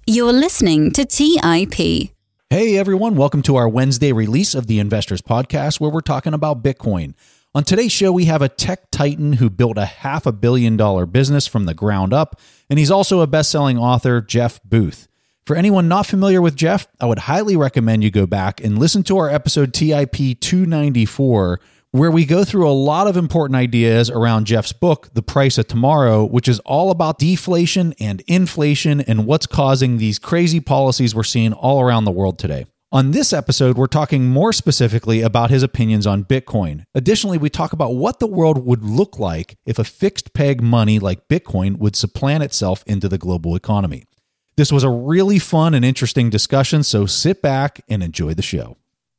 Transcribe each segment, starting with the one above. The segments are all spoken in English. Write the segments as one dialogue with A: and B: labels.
A: You're listening to TIP.
B: Hey everyone, welcome to our Wednesday release of the Investors Podcast, where we're talking about Bitcoin. On today's show, we have a tech titan who built a $500 million business from the ground up, and he's also a best-selling author, Jeff Booth. For anyone not familiar with Jeff, I would highly recommend you go back and listen to our episode TIP 294, where we go through a lot of important ideas around Jeff's book, The Price of Tomorrow, which is all about deflation and inflation and what's causing these crazy policies we're seeing all around the world today. On this episode, we're talking more specifically about his opinions on Bitcoin. Additionally, we talk about what the world would look like if a fixed peg money like Bitcoin would supplant itself into the global economy. This was a really fun and interesting discussion, so sit back and enjoy the show.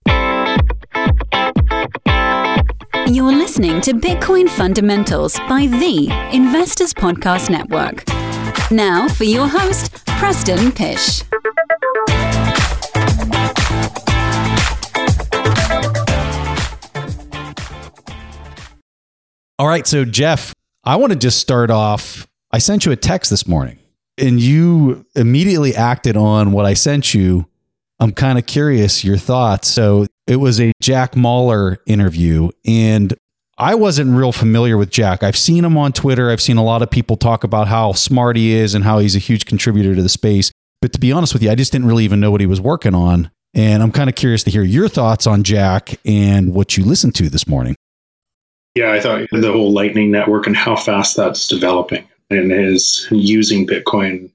A: You're listening to Bitcoin Fundamentals by the Investors Podcast Network. Now for your host, Preston Pysh.
B: All right, so Jeff, I want to just start off. I sent you a text this morning, and you immediately acted on what I sent you. I'm kind of curious your thoughts. So it was a Jack Mallers interview, and I wasn't real familiar with Jack. I've seen him on Twitter. I've seen a lot of people talk about how smart he is and how he's a huge contributor to the space. But to be honest with you, I just didn't really even know what he was working on. And I'm kind of curious to hear your thoughts on Jack and what you listened to this morning.
C: Yeah, I thought the whole Lightning Network and how fast that's developing and is using Bitcoin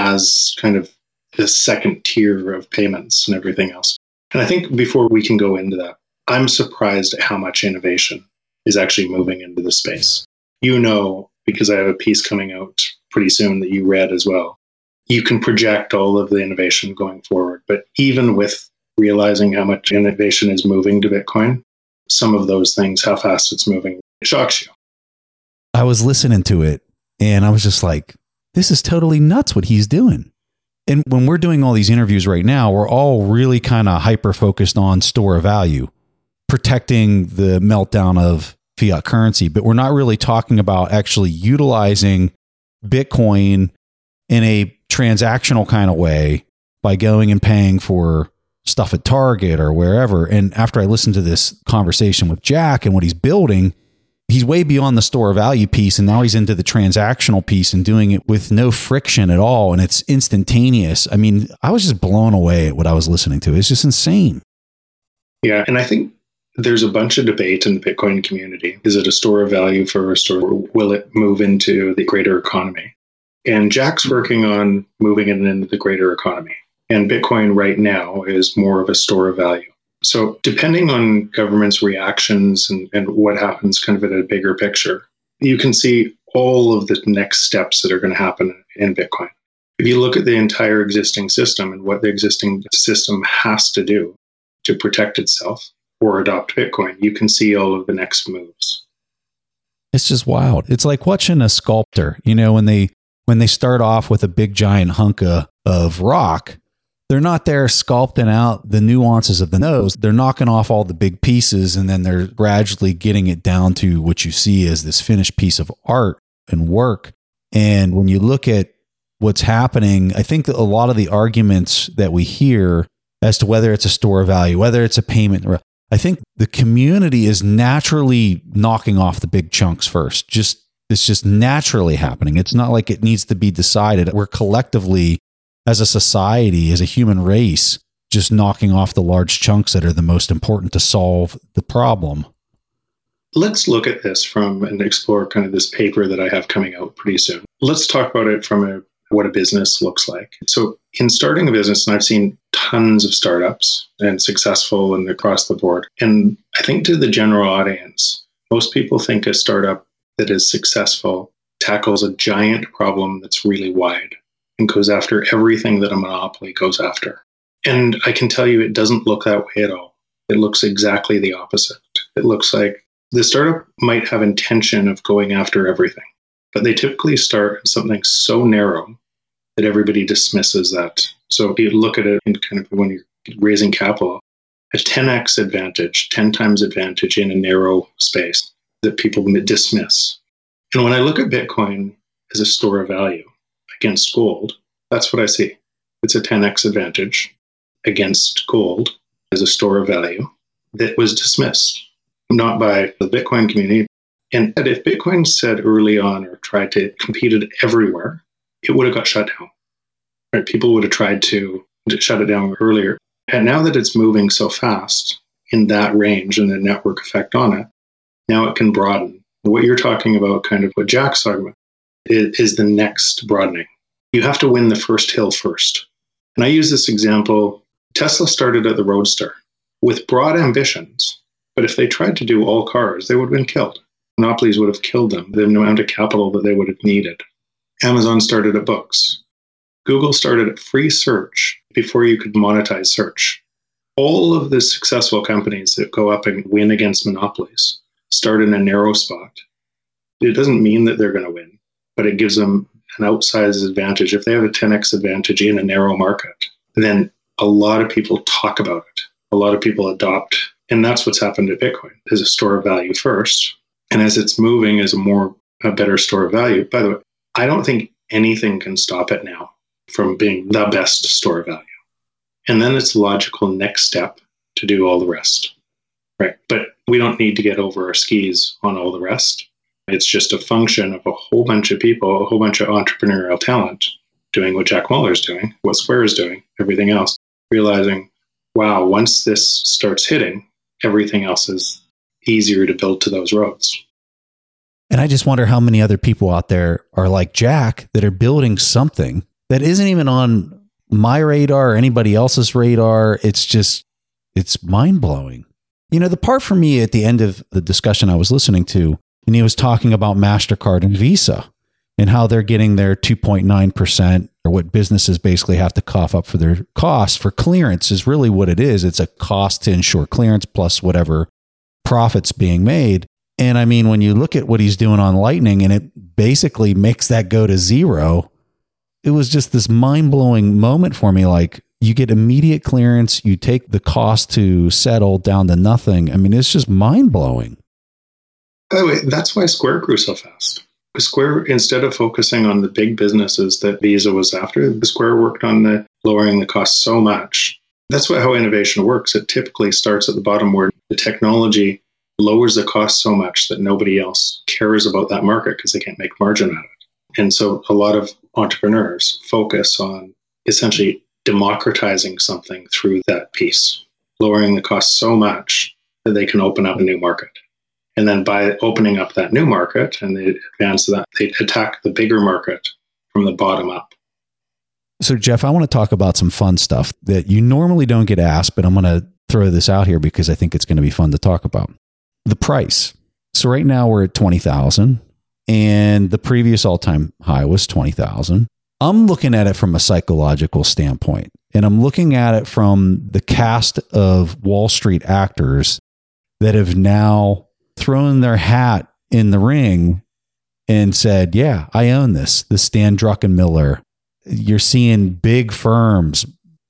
C: as kind of the second tier of payments and everything else. And I think before we can go into that, I'm surprised at how much innovation is actually moving into the space. You know, because I have a piece coming out pretty soon that you read as well, you can project all of the innovation going forward. But even with realizing how much innovation is moving to Bitcoin, some of those things, how fast it's moving, it shocks you.
B: I was listening to it and I was just like, this is totally nuts what he's doing. And when we're doing all these interviews right now, we're all really kind of hyper-focused on store of value, protecting the meltdown of fiat currency. But we're not really talking about actually utilizing Bitcoin in a transactional kind of way by going and paying for stuff at Target or wherever. And after I listened to this conversation with Jack and what he's building, he's way beyond the store of value piece, and now he's into the transactional piece and doing it with no friction at all, and it's instantaneous. I mean, I was just blown away at what I was listening to. It's just insane.
C: Yeah, and I think there's a bunch of debate in the Bitcoin community. Is it a store of value first, or will it move into the greater economy? And Jack's working on moving it into the greater economy. And Bitcoin right now is more of a store of value. So depending on government's reactions and what happens kind of at a bigger picture, you can see all of the next steps that are going to happen in Bitcoin. If you look at the entire existing system and what the existing system has to do to protect itself or adopt Bitcoin, you can see all of the next moves.
B: It's just wild. It's like watching a sculptor, you know, when they start off with a big giant hunk of rock, they're not there sculpting out the nuances of the nose. They're knocking off all the big pieces, and then they're gradually getting it down to what you see as this finished piece of art and work. And when you look at what's happening, I think that a lot of the arguments that we hear as to whether it's a store of value, whether it's a payment, I think the community is naturally knocking off the big chunks first. It's just naturally happening. It's not like it needs to be decided. We're collectively, as a society, as a human race, just knocking off the large chunks that are the most important to solve the problem.
C: Let's look at this and explore kind of this paper that I have coming out pretty soon. Let's talk about it from what a business looks like. So in starting a business, and I've seen tons of startups and successful and across the board. And I think to the general audience, most people think a startup that is successful tackles a giant problem that's really wide and goes after everything that a monopoly goes after. And I can tell you it doesn't look that way at all. It looks exactly the opposite. It looks like the startup might have intention of going after everything, but they typically start at something so narrow that everybody dismisses that. So if you look at it in kind of when you're raising capital, a 10x advantage, 10 times advantage in a narrow space that people dismiss. And when I look at Bitcoin as a store of value against gold, that's what I see. It's a 10x advantage against gold as a store of value that was dismissed, not by the Bitcoin community. And if Bitcoin said early on or tried to compete it everywhere, it would have got shut down. Right? People would have tried to shut it down earlier. And now that it's moving so fast in that range and the network effect on it, now it can broaden. What you're talking about, kind of what Jack's talking about, is the next broadening. You have to win the first hill first. And I use this example. Tesla started at the Roadster with broad ambitions, but if they tried to do all cars, they would have been killed. Monopolies would have killed them, the amount of capital that they would have needed. Amazon started at books. Google started at free search before you could monetize search. All of the successful companies that go up and win against monopolies start in a narrow spot. It doesn't mean that they're going to win, but it gives them an outsized advantage. If they have a 10x advantage in a narrow market, then a lot of people talk about it. A lot of people adopt. And that's what's happened to Bitcoin, as a store of value first. And as it's moving as a better store of value, by the way, I don't think anything can stop it now from being the best store of value. And then it's a logical next step to do all the rest. Right. But we don't need to get over our skis on all the rest. It's just a function of a whole bunch of people, a whole bunch of entrepreneurial talent doing what Jack Mallers is doing, what Square is doing, everything else, realizing, wow, once this starts hitting, everything else is easier to build to those roads.
B: And I just wonder how many other people out there are like Jack that are building something that isn't even on my radar or anybody else's radar. It's mind-blowing. You know, the part for me at the end of the discussion I was listening to, and he was talking about MasterCard and Visa and how they're getting their 2.9%, or what businesses basically have to cough up for their costs for clearance is really what it is. It's a cost to ensure clearance plus whatever profits being made. And I mean, when you look at what he's doing on Lightning and it basically makes that go to zero, it was just this mind-blowing moment for me. Like, you get immediate clearance, you take the cost to settle down to nothing. I mean, it's just mind-blowing.
C: By the way, that's why Square grew so fast. Square, instead of focusing on the big businesses that Visa was after, Square worked on lowering the cost so much. That's how innovation works. It typically starts at the bottom where the technology lowers the cost so much that nobody else cares about that market because they can't make margin out of it. And so a lot of entrepreneurs focus on essentially democratizing something through that piece, lowering the cost so much that they can open up a new market. And then by opening up that new market and they advance that, they attack the bigger market from the bottom up.
B: So Jeff, I want to talk about some fun stuff that you normally don't get asked, but I'm going to throw this out here because I think it's going to be fun to talk about. The price. So right now we're at 20,000 and the previous all-time high was 20,000. I'm looking at it from a psychological standpoint, and I'm looking at it from the cast of Wall Street actors that have now thrown their hat in the ring and said, yeah, I own this. The Stan Druckenmiller. You're seeing big firms,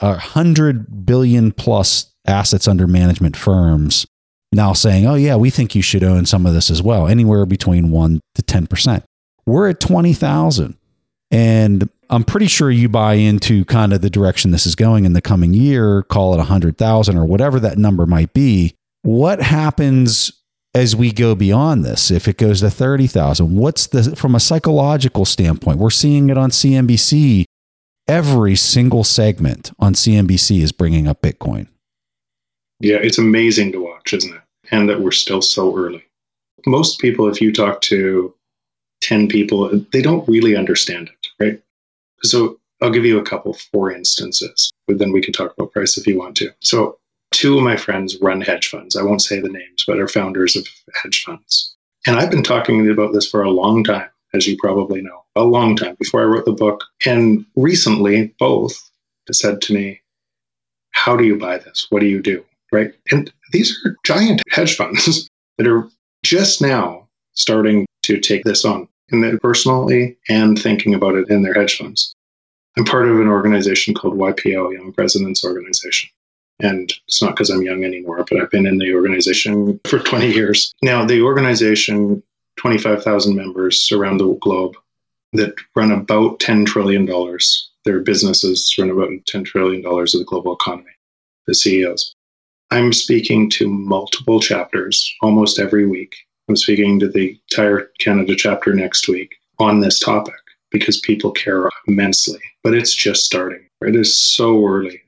B: 100 billion plus assets under management firms now saying, oh yeah, we think you should own some of this as well, anywhere between 1 to 10%. We're at 20,000. And I'm pretty sure you buy into kind of the direction this is going in the coming year, call it 100,000 or whatever that number might be. What happens as we go beyond this? If it goes to 30,000, from a psychological standpoint, we're seeing it on CNBC. Every single segment on CNBC is bringing up Bitcoin.
C: Yeah, it's amazing to watch, isn't it? And that we're still so early. Most people, if you talk to 10 people, they don't really understand it, right? So I'll give you a couple, 4 instances, but then we can talk about price if you want to. So 2 of my friends run hedge funds. I won't say the names, but are founders of hedge funds. And I've been talking about this for a long time, as you probably know, a long time before I wrote the book. And recently, both said to me, how do you buy this? What do you do? Right? And these are giant hedge funds that are just now starting to take this on, and personally and thinking about it in their hedge funds. I'm part of an organization called YPO, Young Presidents Organization. And it's not because I'm young anymore, but I've been in the organization for 20 years. Now, the organization, 25,000 members around the globe that run about $10 trillion Their businesses run about $10 trillion of the global economy, the CEOs. I'm speaking to multiple chapters almost every week. I'm speaking to the entire Canada chapter next week on this topic because people care immensely. But it's just starting. It is so early.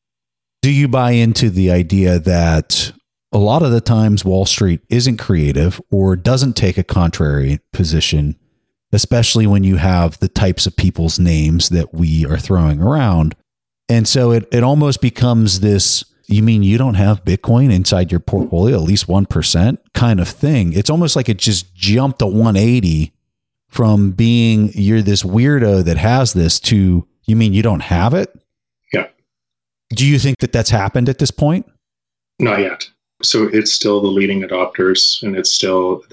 B: Do you buy into the idea that a lot of the times Wall Street isn't creative or doesn't take a contrary position, especially when you have the types of people's names that we are throwing around? And so it almost becomes this, you mean you don't have Bitcoin inside your portfolio, at least 1% kind of thing. It's almost like it just jumped a 180 from being you're this weirdo that has this to, you mean you don't have it?
C: Yeah.
B: Do you think that that's happened at this point?
C: Not yet. So it's still the leading adopters, and it's still,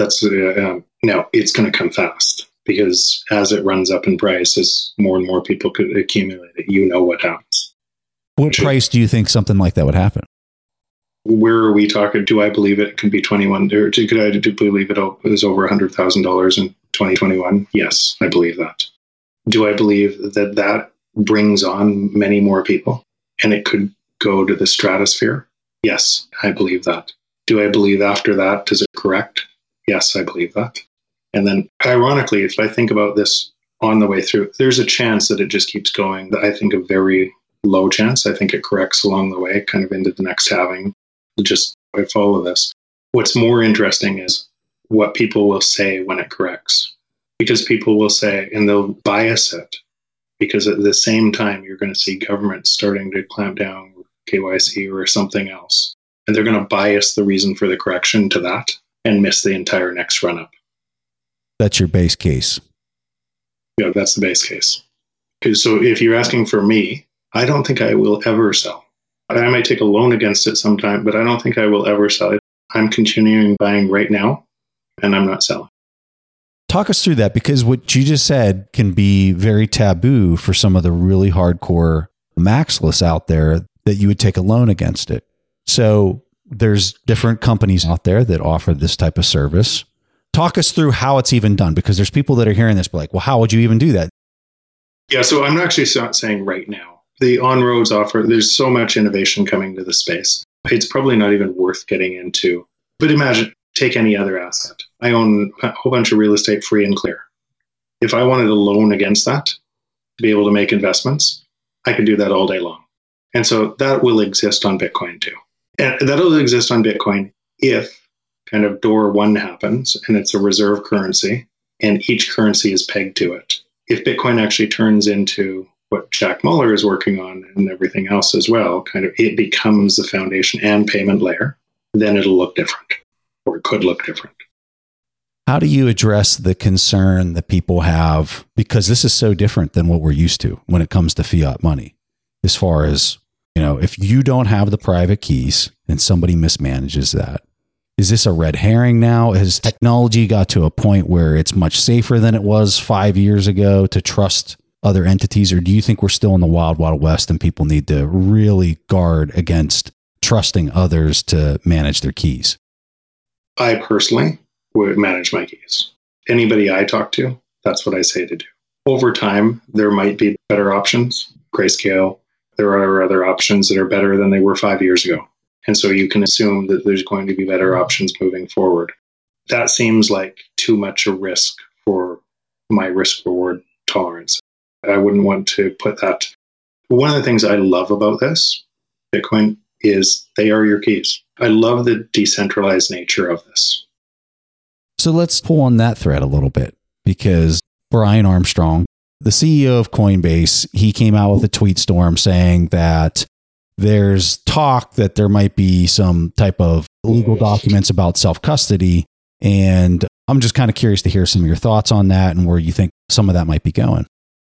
C: no, it's going to come fast because as it runs up in price, as more and more people could accumulate it, you know what happens.
B: What price do you think something like that would happen?
C: Where are we talking? Do I believe it can be 21? Or do I believe it was over $100,000 in 2021? Yes, I believe that. Do I believe that that brings on many more people and it could go to the stratosphere? Yes, I believe that. Do I believe after that, does it correct? Yes, I believe that. And then ironically, if I think about this on the way through, there's a chance that it just keeps going. I think a very low chance. I think it corrects along the way, kind of into the next halving. I follow this. What's more interesting is what people will say when it corrects. Because people will say, and they'll bias it, because at the same time, you're going to see governments starting to clamp down with KYC or something else. And they're going to bias the reason for the correction to that and miss the entire next run-up.
B: That's your base case.
C: Yeah, that's the base case. So if you're asking for me, I don't think I will ever sell. I might take a loan against it sometime, but I don't think I will ever sell it. I'm continuing buying right now, and I'm not selling.
B: Talk us through that, because what you just said can be very taboo for some of the really hardcore maxless out there that you would take a loan against it. So there's different companies out there that offer this type of service. Talk us through how it's even done, because there's people that are hearing this like, well, how would you even do that?
C: Yeah, so I'm actually not saying right now. The On-Roads offer, there's so much innovation coming to the space. It's probably not even worth getting into. But imagine, take any other asset. I own a whole bunch of real estate free and clear. If I wanted a loan against that to be able to make investments, I could do that all day long. And so that will exist on Bitcoin too. And that'll exist on Bitcoin if kind of door one happens and it's a reserve currency and each currency is pegged to it. If Bitcoin actually turns into what Jack Mallers is working on and everything else as well, kind of it becomes the foundation and payment layer, then it'll look different, or it could look different.
B: How do you address the concern that people have? Because this is so different than what we're used to when it comes to fiat money. As far as, if you don't have the private keys and somebody mismanages that, is this a red herring now? Has technology got to a point where it's much safer than it was 5 years ago to trust other entities? Or do you think we're still in the wild, wild west and people need to really guard against trusting others to manage their keys?
C: I personally would manage my keys. Anybody I talk to, that's what I say to do. Over time, there might be better options. Grayscale, there are other options that are better than they were 5 years ago. And so you can assume that there's going to be better options moving forward. That seems like too much a risk for my risk-reward tolerance. I wouldn't want to put that. One of the things I love about this, Bitcoin, is they are your keys. I love the decentralized nature of this.
B: So let's pull on that thread a little bit, because Brian Armstrong, the CEO of Coinbase, he came out with a tweet storm saying that there's talk that there might be some type of legal documents about self-custody. And I'm just kind of curious to hear some of your thoughts on that and where you think some of that might be going.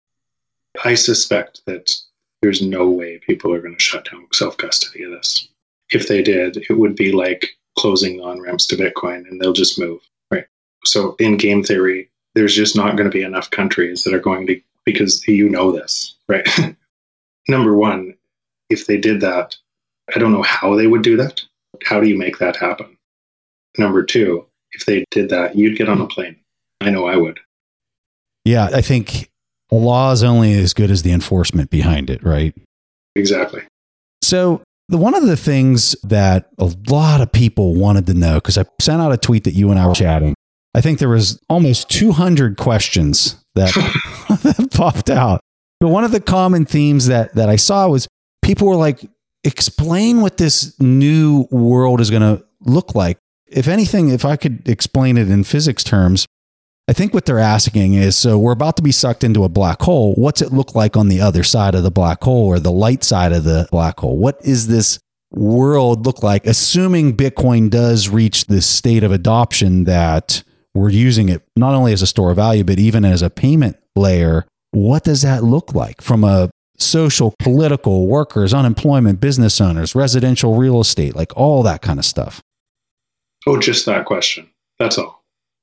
C: I suspect that there's no way people are going to shut down self-custody of this. If they did, it would be like closing the on-ramps to Bitcoin and they'll just move, right? So in game theory, there's just not going to be enough countries that are going to, because this, right? Number one, if they did that, I don't know how they would do that. How do you make that happen? Number two, if they did that, you'd get on a plane. I know I would.
B: Yeah, I think A law is only as good as the enforcement behind it, right?
C: Exactly.
B: So one of the things that a lot of people wanted to know, because I sent out a tweet that you and I were chatting, I think there was almost 200 questions that, that popped out. But one of the common themes that I saw was people were like, explain what this new world is going to look like. If anything, if I could explain it in physics terms, I think what they're asking is, so we're about to be sucked into a black hole. What's it look like on the other side of the black hole or the light side of the black hole? What is this world look like, assuming Bitcoin does reach this state of adoption that we're using it not only as a store of value, but even as a payment layer? What does that look like from a social, political, workers, unemployment, business owners, residential real estate, like all that kind of stuff?
C: Oh, just that question. That's all.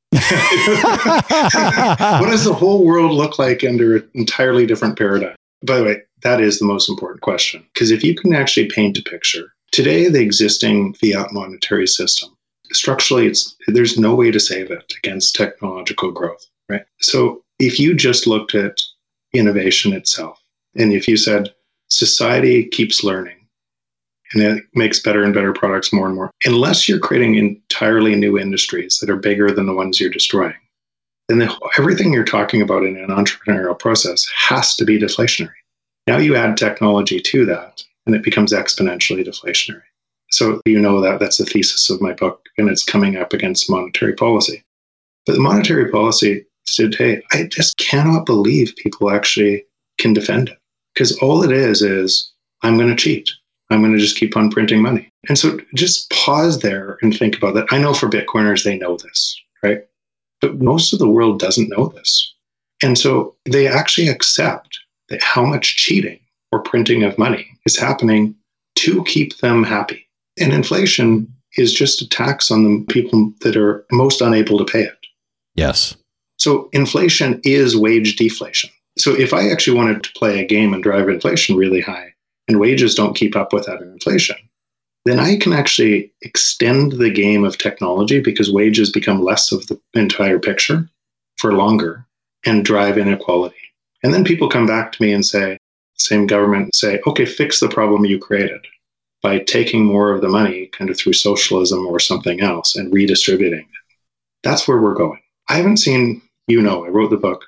C: What does the whole world look like under an entirely different paradigm? By the way, that is the most important question. Because if you can actually paint a picture, today the existing fiat monetary system, structurally, there's no way to save it against technological growth, right? So if you just looked at innovation itself, and if you said society keeps learning, and it makes better and better products more and more, unless you're creating entirely new industries that are bigger than the ones you're destroying, then everything you're talking about in an entrepreneurial process has to be deflationary. Now you add technology to that, and it becomes exponentially deflationary. So you know that's the thesis of my book, and it's coming up against monetary policy. But the monetary policy said, hey, I just cannot believe people actually can defend it. Because all it is I'm going to cheat. I'm going to just keep on printing money. And so just pause there and think about that. I know for Bitcoiners, they know this, right? But most of the world doesn't know this. And so they actually accept that how much cheating or printing of money is happening to keep them happy. And inflation is just a tax on the people that are most unable to pay it.
B: Yes.
C: So inflation is wage deflation. So if I actually wanted to play a game and drive inflation really high, and wages don't keep up with that inflation, then I can actually extend the game of technology because wages become less of the entire picture for longer and drive inequality. And then people come back to me and say, same government, say, okay, fix the problem you created by taking more of the money kind of through socialism or something else and redistributing it. That's where we're going. I haven't seen, I wrote the book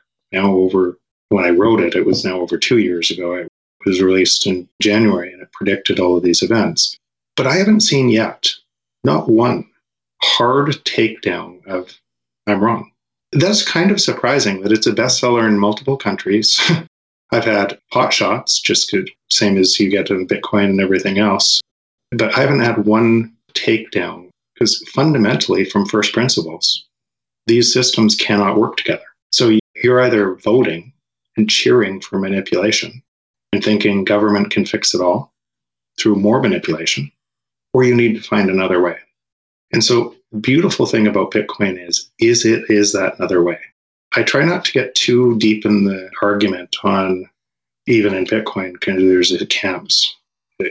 C: when I wrote it, it was now over 2 years ago. It was released in January and it predicted all of these events. But I haven't seen yet, not one hard takedown of I'm wrong. That's kind of surprising that it's a bestseller in multiple countries. I've had pot shots, just same as you get in Bitcoin and everything else. But I haven't had one takedown because fundamentally, from first principles, these systems cannot work together. So you're either voting and cheering for manipulation and thinking government can fix it all through more manipulation, or you need to find another way. And so the beautiful thing about Bitcoin is that another way. I try not to get too deep in the argument on, even in Bitcoin, kind of there's camps, the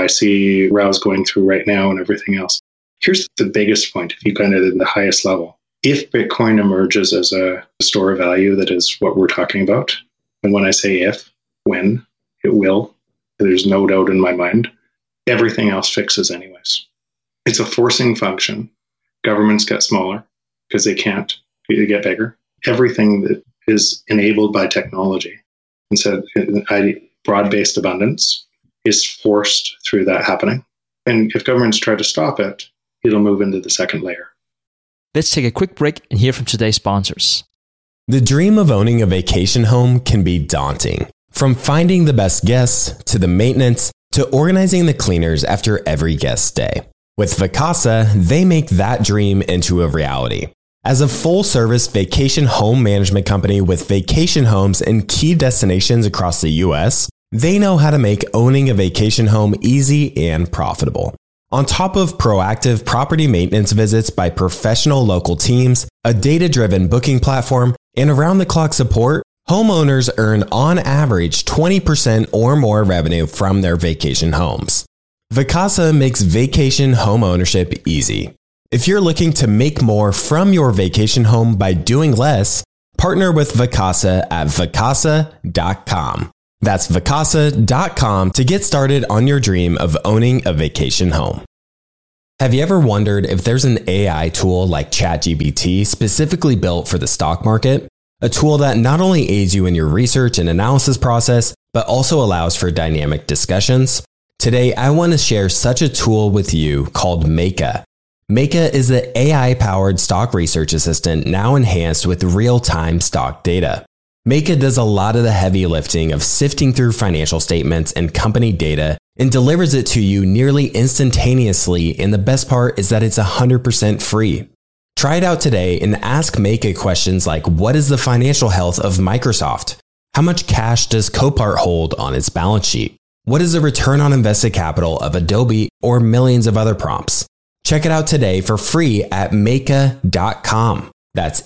C: KYC rows going through right now and everything else. Here's the biggest point, if you kind of at the highest level. If Bitcoin emerges as a store of value, that is what we're talking about. And when I say if, when, it will. There's no doubt in my mind. Everything else fixes anyways. It's a forcing function. Governments get smaller because they can't. They get bigger. Everything that is enabled by technology, and so broad-based abundance, is forced through that happening. And if governments try to stop it, it'll move into the second layer.
D: Let's take a quick break and hear from today's sponsors.
E: The dream of owning a vacation home can be daunting. From finding the best guests, to the maintenance, to organizing the cleaners after every guest stay. With Vacasa, they make that dream into a reality. As a full-service vacation home management company with vacation homes in key destinations across the U.S., they know how to make owning a vacation home easy and profitable. On top of proactive property maintenance visits by professional local teams, a data-driven booking platform, and around-the-clock support, homeowners earn on average 20% or more revenue from their vacation homes. Vacasa makes vacation home ownership easy. If you're looking to make more from your vacation home by doing less, Partner with Vacasa at vacasa.com. That's vacasa.com to get started on your dream of owning a vacation home. Have you ever wondered if there's an AI tool like ChatGPT specifically built for the stock market? A tool that not only aids you in your research and analysis process, but also allows for dynamic discussions? Today, I want to share such a tool with you called Meyka. Meyka is the AI-powered stock research assistant now enhanced with real-time stock data. Meyka does a lot of the heavy lifting of sifting through financial statements and company data and delivers it to you nearly instantaneously, and the best part is that it's 100% free. Try it out today and ask Meyka questions like, what is the financial health of Microsoft? How much cash does Copart hold on its balance sheet? What is the return on invested capital of Adobe, or millions of other prompts? Check it out today for free at Meyka.com. That's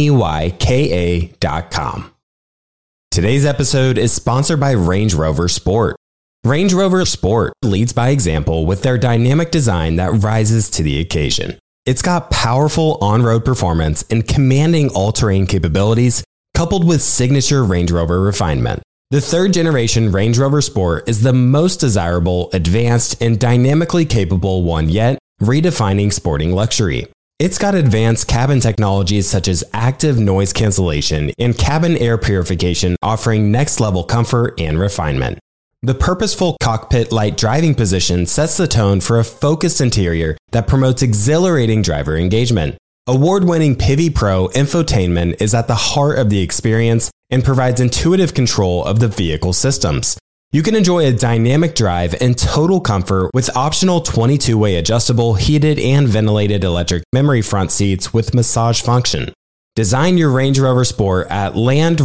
E: Meyka.com. Today's episode is sponsored by Range Rover Sport. Range Rover Sport leads by example with their dynamic design that rises to the occasion. It's got powerful on-road performance and commanding all-terrain capabilities, coupled with signature Range Rover refinement. The third-generation Range Rover Sport is the most desirable, advanced, and dynamically capable one yet, redefining sporting luxury. It's got advanced cabin technologies such as active noise cancellation and cabin air purification, offering next-level comfort and refinement. The purposeful cockpit-like driving position sets the tone for a focused interior that promotes exhilarating driver engagement. Award-winning Pivi Pro infotainment is at the heart of the experience and provides intuitive control of the vehicle systems. You can enjoy a dynamic drive and total comfort with optional 22-way adjustable, heated and ventilated electric memory front seats with massage function. Design your Range Rover Sport at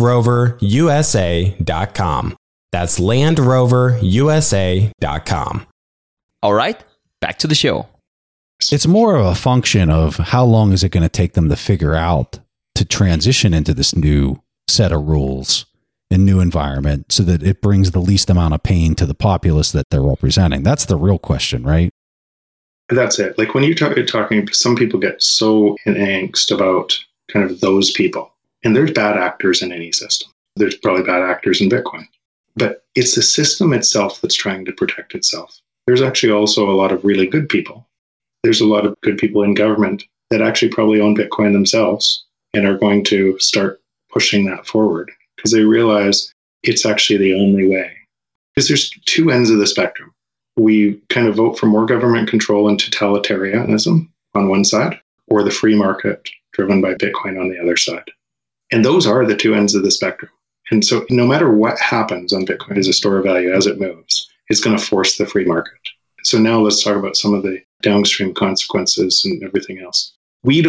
E: LandRoverUSA.com. That's LandRoverUSA.com.
D: All right, back to the show.
B: It's more of a function of how long is it going to take them to figure out to transition into this new set of rules and new environment so that it brings the least amount of pain to the populace that they're representing. That's the real question, right?
C: That's it. Like when you're talking, some people get so in angst about kind of those people. And there's bad actors in any system. There's probably bad actors in Bitcoin. But it's the system itself that's trying to protect itself. There's actually also a lot of really good people. There's a lot of good people in government that actually probably own Bitcoin themselves and are going to start pushing that forward because they realize it's actually the only way. Because there's two ends of the spectrum. We kind of vote for more government control and totalitarianism on one side, or the free market driven by Bitcoin on the other side. And those are the two ends of the spectrum. And so no matter what happens on Bitcoin as a store of value as it moves, it's going to force the free market. So now let's talk about some of the downstream consequences and everything else. We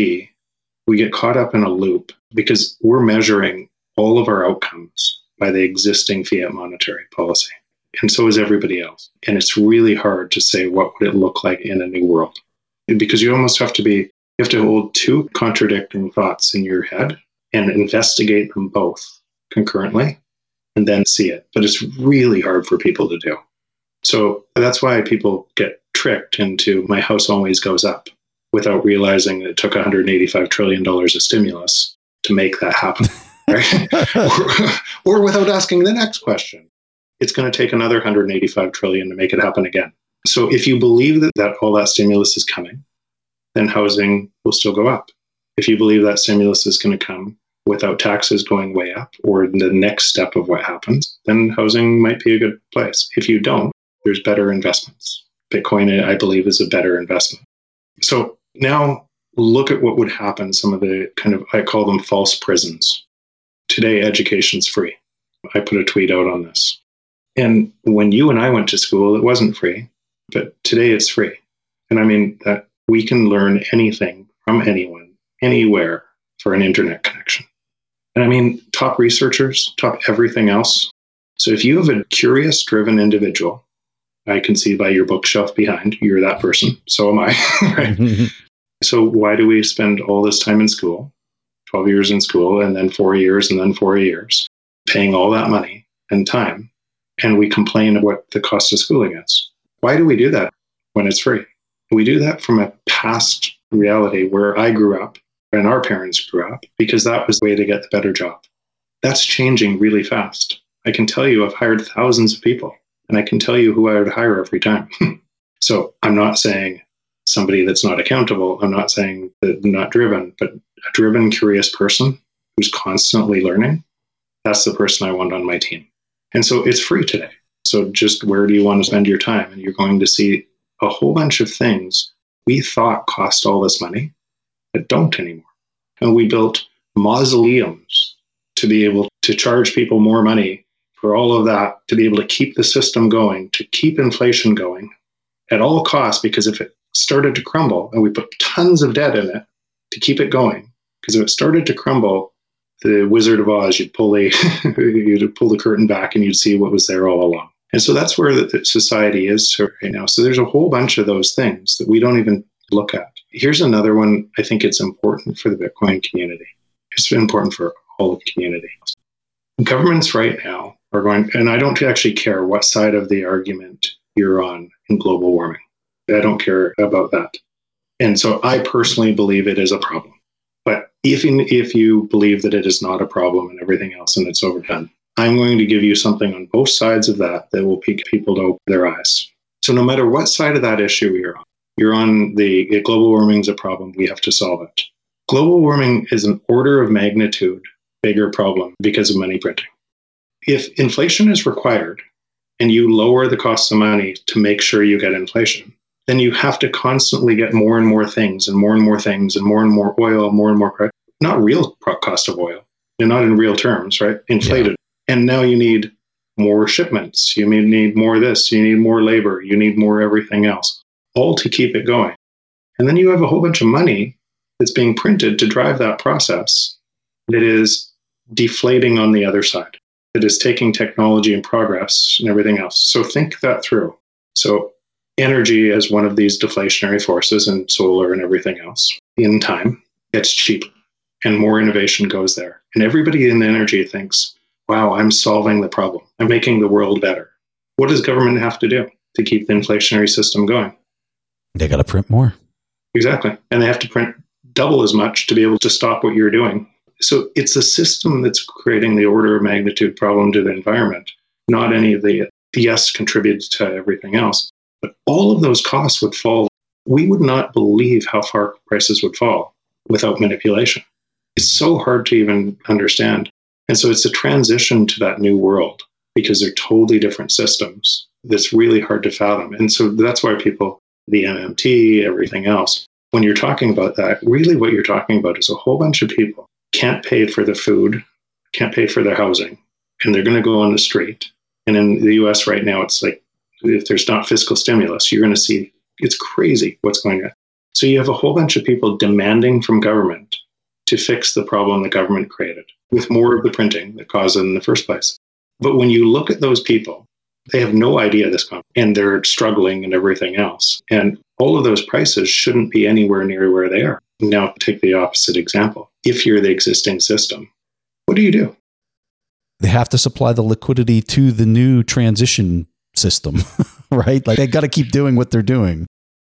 C: get caught up in a loop because we're measuring all of our outcomes by the existing fiat monetary policy. And so is everybody else. And it's really hard to say what would it look like in a new world. Because you almost have to hold two contradicting thoughts in your head and investigate them both concurrently and then see it. But it's really hard for people to do. So that's why people get tricked into my house always goes up without realizing it took $185 trillion of stimulus to make that happen. Right? or without asking the next question. It's going to take another $185 trillion to make it happen again. So if you believe that all that stimulus is coming, then housing will still go up. If you believe that stimulus is going to come without taxes going way up, or the next step of what happens, then housing might be a good place. If you don't, there's better investments. Bitcoin, I believe, is a better investment. So now look at what would happen, some of the kind of, I call them false prisons. Today, education's free. I put a tweet out on this. And when you and I went to school, it wasn't free, but today it's free. And I mean that we can learn anything from anyone, anywhere for an internet connection. And I mean, top researchers, top everything else. So if you have a curious, driven individual, I can see by your bookshelf behind, you're that person. So am I. Right? So why do we spend all this time in school, 12 years in school, and then 4 years, and then 4 years, paying all that money and time, and we complain of what the cost of schooling is? Why do we do that when it's free? We do that from a past reality where I grew up and our parents grew up, because that was the way to get the better job. That's changing really fast. I can tell you I've hired thousands of people, and I can tell you who I would hire every time. So I'm not saying somebody that's not accountable. I'm not saying that they're not driven, but a driven, curious person who's constantly learning, that's the person I want on my team. And so it's free today. So just where do you want to spend your time? And you're going to see a whole bunch of things we thought cost all this money that don't anymore. And we built mausoleums to be able to charge people more money for all of that, to be able to keep the system going, to keep inflation going at all costs, because if it started to crumble, and we put tons of debt in it to keep it going, because if it started to crumble, the Wizard of Oz, you'd pull the curtain back and you'd see what was there all along. And so that's where the society is right now. So there's a whole bunch of those things that we don't even look at. Here's another one. I think it's important for the Bitcoin community. It's important for all of the community. Governments right now are going, and I don't actually care what side of the argument you're on in global warming. I don't care about that. And so I personally believe it is a problem. But even if you believe that it is not a problem and everything else and it's overdone, I'm going to give you something on both sides of that will pique people to open their eyes. So no matter what side of that issue you're on the global warming is a problem, we have to solve it. Global warming is an order of magnitude bigger problem because of money printing. If inflation is required and you lower the cost of money to make sure you get inflation, then you have to constantly get more and more things and more and more things and more oil, more and more price. Not real cost of oil, and not in real terms, right? Inflated. Yeah. And now you need more shipments. You need more this. You need more labor. You need more everything else, all to keep it going. And then you have a whole bunch of money that's being printed to drive that process that is deflating on the other side. That is taking technology and progress and everything else. So think that through. So energy as one of these deflationary forces, and solar and everything else, in time, gets cheaper and more innovation goes there. And everybody in energy thinks, wow, I'm solving the problem. I'm making the world better. What does government have to do to keep the inflationary system going?
B: They got to print more.
C: Exactly. And they have to print double as much to be able to stop what you're doing. So it's the system that's creating the order of magnitude problem to the environment, not any of the, yes, contributes to everything else. But all of those costs would fall. We would not believe how far prices would fall without manipulation. It's so hard to even understand. And so it's a transition to that new world because they're totally different systems that's really hard to fathom. And so that's why people, the MMT, everything else, when you're talking about that, really what you're talking about is a whole bunch of people can't pay for the food, can't pay for their housing, and they're going to go on the street. And in the US right now, it's like, if there's not fiscal stimulus, you're going to see, it's crazy what's going on. So you have a whole bunch of people demanding from government to fix the problem the government created with more of the printing that caused it in the first place. But when you look at those people, they have no idea this comes, and they're struggling and everything else. And all of those prices shouldn't be anywhere near where they are. Now, take the opposite example. If you're the existing system, what do?
B: They have to supply the liquidity to the new transition system, right? Like they got to keep doing what they're doing.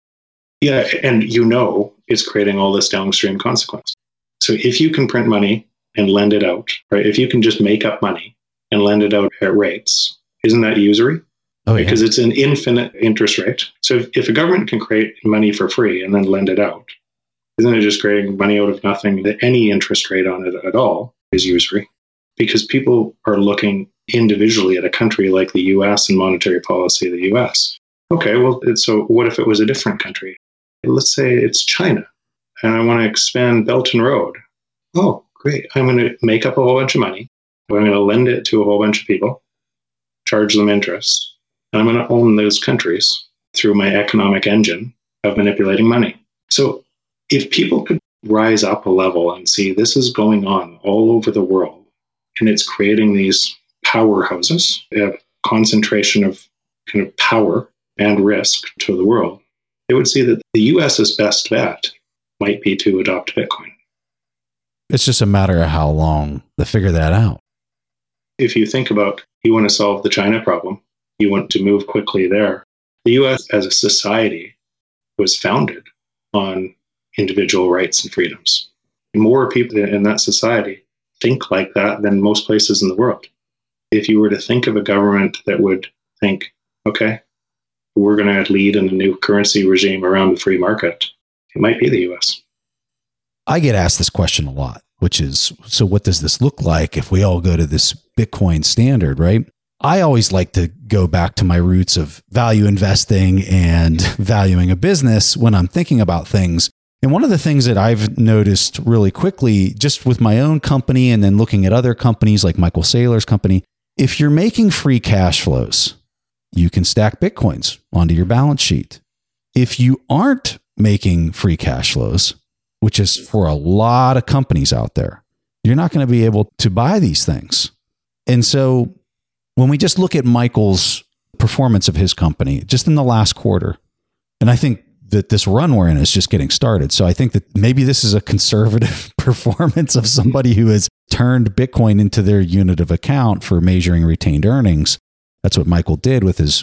C: Yeah, and it's creating all this downstream consequence. So if you can print money and lend it out, right? If you can just make up money and lend it out at rates, isn't that usury?
B: Oh, yeah.
C: Because it's an infinite interest rate. So if a government can create money for free and then lend it out, isn't it just creating money out of nothing? That any interest rate on it at all is usury, because people are looking individually at a country like the US and monetary policy of the US. Okay, well, so what if it was a different country? Let's say it's China, and I want to expand Belt and Road. Oh, great. I'm going to make up a whole bunch of money. I'm going to lend it to a whole bunch of people, charge them interest, and I'm going to own those countries through my economic engine of manipulating money. So if people could rise up a level and see this is going on all over the world, and it's creating these powerhouses, they have concentration of kind of power and risk to the world, they would see that the US's best bet might be to adopt Bitcoin.
B: It's just a matter of how long to figure that out.
C: If you think about, you want to solve the China problem, you want to move quickly there. The US as a society was founded on individual rights and freedoms. More people in that society think like that than most places in the world. If you were to think of a government that would think, okay, we're going to lead in a new currency regime around the free market, it might be the US.
B: I get asked this question a lot, which is, so what does this look like if we all go to this Bitcoin standard, right? I always like to go back to my roots of value investing and valuing a business when I'm thinking about things. And one of the things that I've noticed really quickly, just with my own company and then looking at other companies like Michael Saylor's company, if you're making free cash flows, you can stack Bitcoins onto your balance sheet. If you aren't making free cash flows, which is for a lot of companies out there, you're not going to be able to buy these things. And so when we just look at Michael's performance of his company just in the last quarter, and I think that this run we're in is just getting started. So I think that maybe this is a conservative performance of somebody who has turned Bitcoin into their unit of account for measuring retained earnings. That's what Michael did with his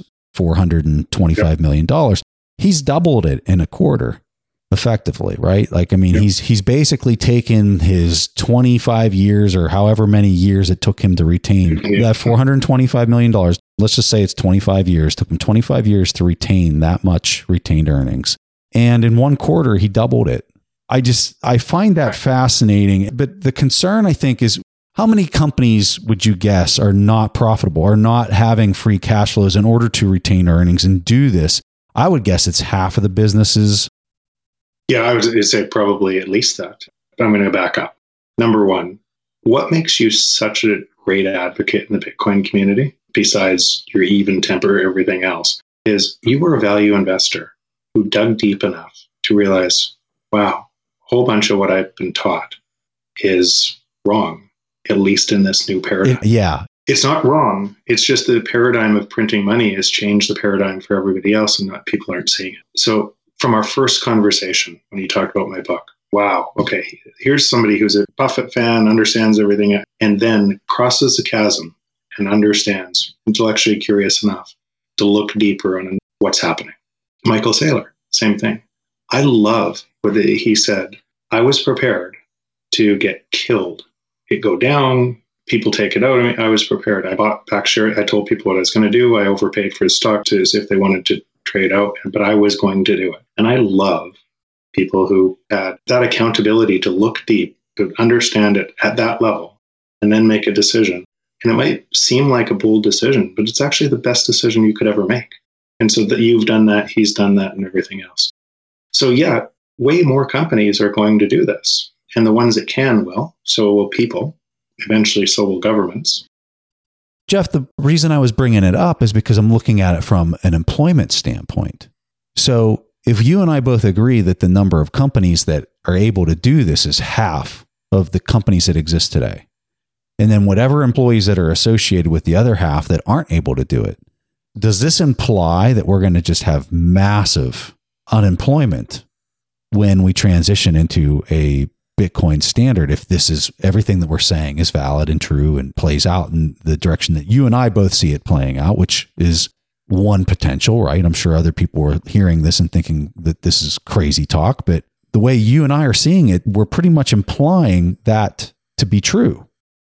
B: $425 million. He's doubled it in a quarter effectively, right? Like, I mean, he's basically taken his 25 years or however many years it took him to retain that $425 million. Let's just say it's 25 years. Took him 25 years to retain that much retained earnings. And in one quarter, he doubled it. I find that fascinating. But the concern, I think, is how many companies would you guess are not profitable, are not having free cash flows in order to retain earnings and do this? I would guess it's half of the businesses.
C: Yeah, I would say probably at least that. But I'm going to back up. Number one, what makes you such a great advocate in the Bitcoin community, besides your even temper, everything else, is you were a value investor who dug deep enough to realize, wow, a whole bunch of what I've been taught is wrong, at least in this new paradigm. It's not wrong. It's just the paradigm of printing money has changed the paradigm for everybody else, and not people aren't seeing it. So from our first conversation, when you talked about my book, wow, okay, here's somebody who's a Buffett fan, understands everything, and then crosses the chasm and understands, intellectually curious enough to look deeper on what's happening. Michael Saylor, same thing. I love what he said. I was prepared to get killed. It go down, people take it out. I mean, I was prepared. I bought back shares. I told people what I was going to do. I overpaid for his stock to see if they wanted to trade out, but I was going to do it. And I love people who had that accountability to look deep, to understand it at that level, and then make a decision. And it might seem like a bold decision, but it's actually the best decision you could ever make. And so that you've done that, he's done that, and everything else. So yeah, way more companies are going to do this. And the ones that can will. So will people. Eventually, so will governments.
B: Jeff, the reason I was bringing it up is because I'm looking at it from an employment standpoint. So if you and I both agree that the number of companies that are able to do this is half of the companies that exist today, and then whatever employees that are associated with the other half that aren't able to do it, does this imply that we're going to just have massive unemployment when we transition into a Bitcoin standard, if this is everything that we're saying is valid and true and plays out in the direction that you and I both see it playing out, which is one potential, right? I'm sure other people were hearing this and thinking that this is crazy talk, but the way you and I are seeing it, we're pretty much implying that to be true.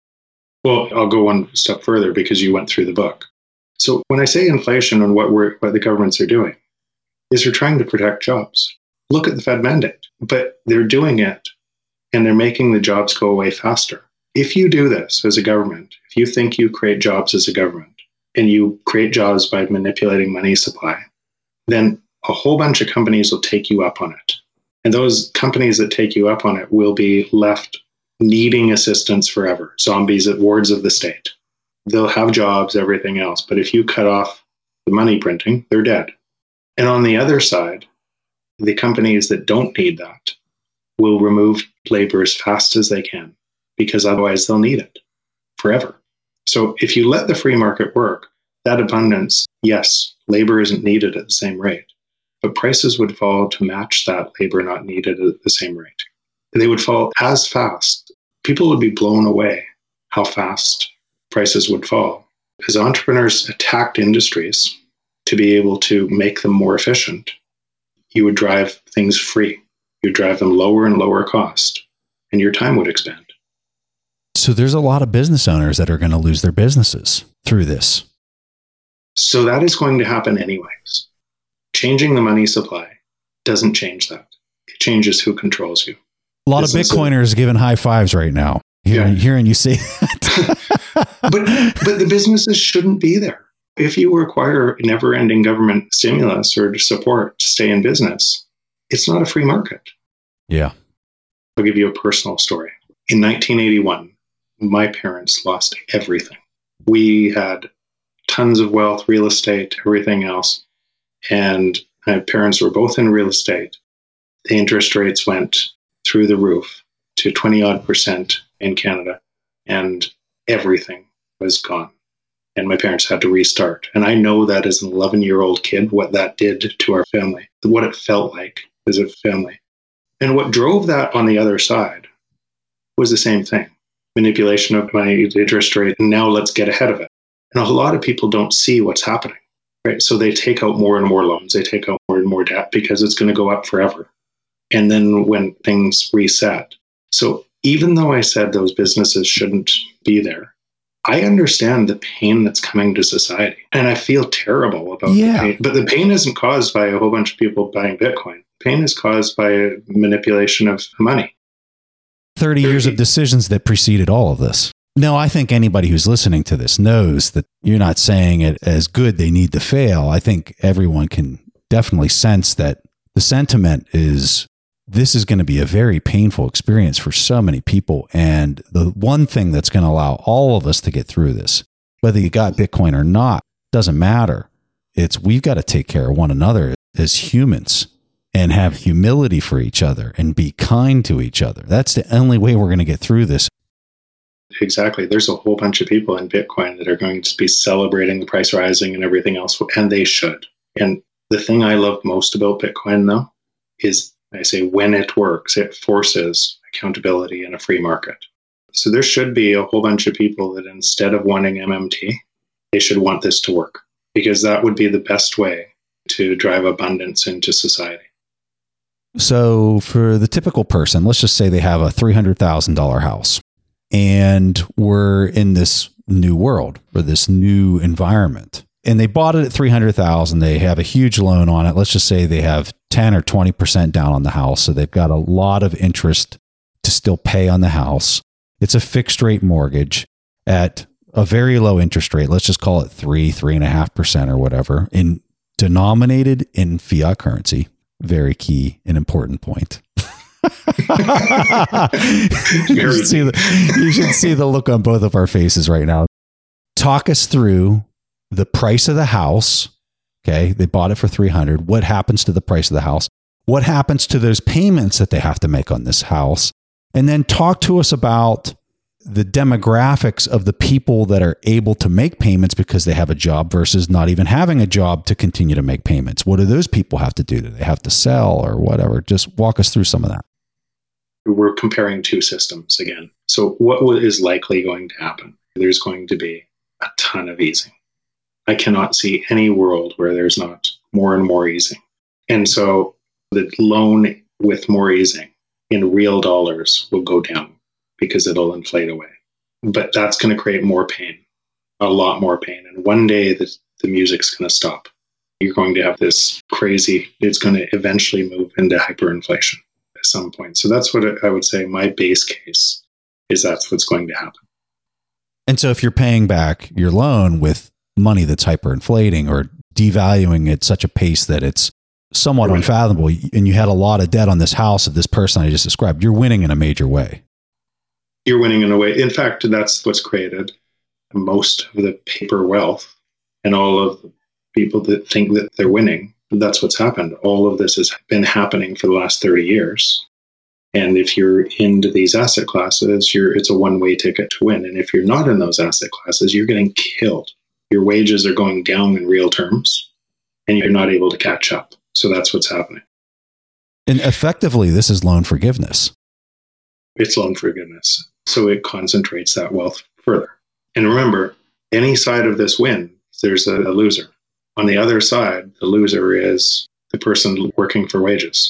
C: Well, I'll go one step further because you went through the book. So when I say inflation and what the governments are doing is they're trying to protect jobs. Look at the Fed mandate, but they're doing it and they're making the jobs go away faster. If you do this as a government, if you think you create jobs as a government and you create jobs by manipulating money supply, then a whole bunch of companies will take you up on it. And those companies that take you up on it will be left needing assistance forever. Zombies at wards of the state. They'll have jobs, everything else. But if you cut off the money printing, they're dead. And on the other side, the companies that don't need that will remove labor as fast as they can, because otherwise they'll need it forever. So if you let the free market work, that abundance, yes, labor isn't needed at the same rate, but prices would fall to match that labor not needed at the same rate. They would fall as fast. People would be blown away how fast prices would fall. As entrepreneurs attacked industries to be able to make them more efficient, you would drive things free. You drive them lower and lower cost. and your time would expand.
B: So there's a lot of business owners that are going to lose their businesses through this.
C: So that is going to happen anyways. Changing the money supply doesn't change that. It changes who controls you.
B: A lot of Bitcoiners giving high fives right now, hearing you say that.
C: but the businesses shouldn't be there. If you require never-ending government stimulus or support to stay in business, it's not a free market.
B: Yeah.
C: I'll give you a personal story. In 1981, my parents lost everything. We had tons of wealth, real estate, everything else. And my parents were both in real estate. The interest rates went through the roof to 20% in Canada, and everything was gone. And my parents had to restart. And I know that as an 11-year-old kid, what that did to our family, what it felt like as a family. And what drove that on the other side was the same thing. Manipulation of my interest rate, and now let's get ahead of it. And a lot of people don't see what's happening, right? So they take out more and more loans, they take out more and more debt because it's going to go up forever. And then when things reset. So even though I said those businesses shouldn't be there, I understand the pain that's coming to society. And I feel terrible about the pain. But the pain isn't caused by a whole bunch of people buying Bitcoin. Pain is caused by manipulation of money.
B: 30 years of decisions that preceded all of this. No, I think anybody who's listening to this knows that you're not saying it as good they need to fail. I think everyone can definitely sense that the sentiment is this is going to be a very painful experience for so many people. And the one thing that's going to allow all of us to get through this, whether you got Bitcoin or not, doesn't matter. It's we've got to take care of one another as humans and have humility for each other and be kind to each other. That's the only way we're going to get through this.
C: Exactly. There's a whole bunch of people in Bitcoin that are going to be celebrating the price rising and everything else, and they should. And the thing I love most about Bitcoin, though, is I say when it works, it forces accountability in a free market. So there should be a whole bunch of people that instead of wanting MMT, they should want this to work, because that would be the best way to drive abundance into society.
B: So for the typical person, let's just say they have a $300,000 house and we're in this new world or this new environment and they bought it at $300,000. They have a huge loan on it. Let's just say they have 10 or 20% down on the house. So they've got a lot of interest to still pay on the house. It's a fixed rate mortgage at a very low interest rate. Let's just call it 3.5% or whatever, denominated in fiat currency. Very key and important point. You should see the look on both of our faces right now. Talk us through the price of the house. Okay. They bought it for $300,000. What happens to the price of the house? What happens to those payments that they have to make on this house? And then talk to us about the demographics of the people that are able to make payments because they have a job versus not even having a job to continue to make payments. What do those people have to do? Do they have to sell or whatever? Just walk us through some of that.
C: We're comparing two systems again. So what is likely going to happen? There's going to be a ton of easing. I cannot see any world where there's not more and more easing. And so the loan with more easing in real dollars will go down, because it'll inflate away. But that's going to create more pain, a lot more pain. And one day the music's going to stop. You're going to have this crazy, it's going to eventually move into hyperinflation at some point. So that's what I would say my base case is, that's what's going to happen.
B: And so if you're paying back your loan with money that's hyperinflating or devaluing at such a pace that it's somewhat unfathomable, and you had a lot of debt on this house of this person I just described, you're winning in a major way.
C: You're winning in a way. In fact, that's what's created most of the paper wealth, and all of the people that think that they're winning. That's what's happened. All of this has been happening for the last 30 years. And if you're into these asset classes, it's a one-way ticket to win. And if you're not in those asset classes, you're getting killed. Your wages are going down in real terms, and you're not able to catch up. So that's what's happening.
B: And effectively, this is loan forgiveness.
C: It's loan forgiveness. So it concentrates that wealth further. And remember, any side of this win, there's a loser. On the other side, the loser is the person working for wages.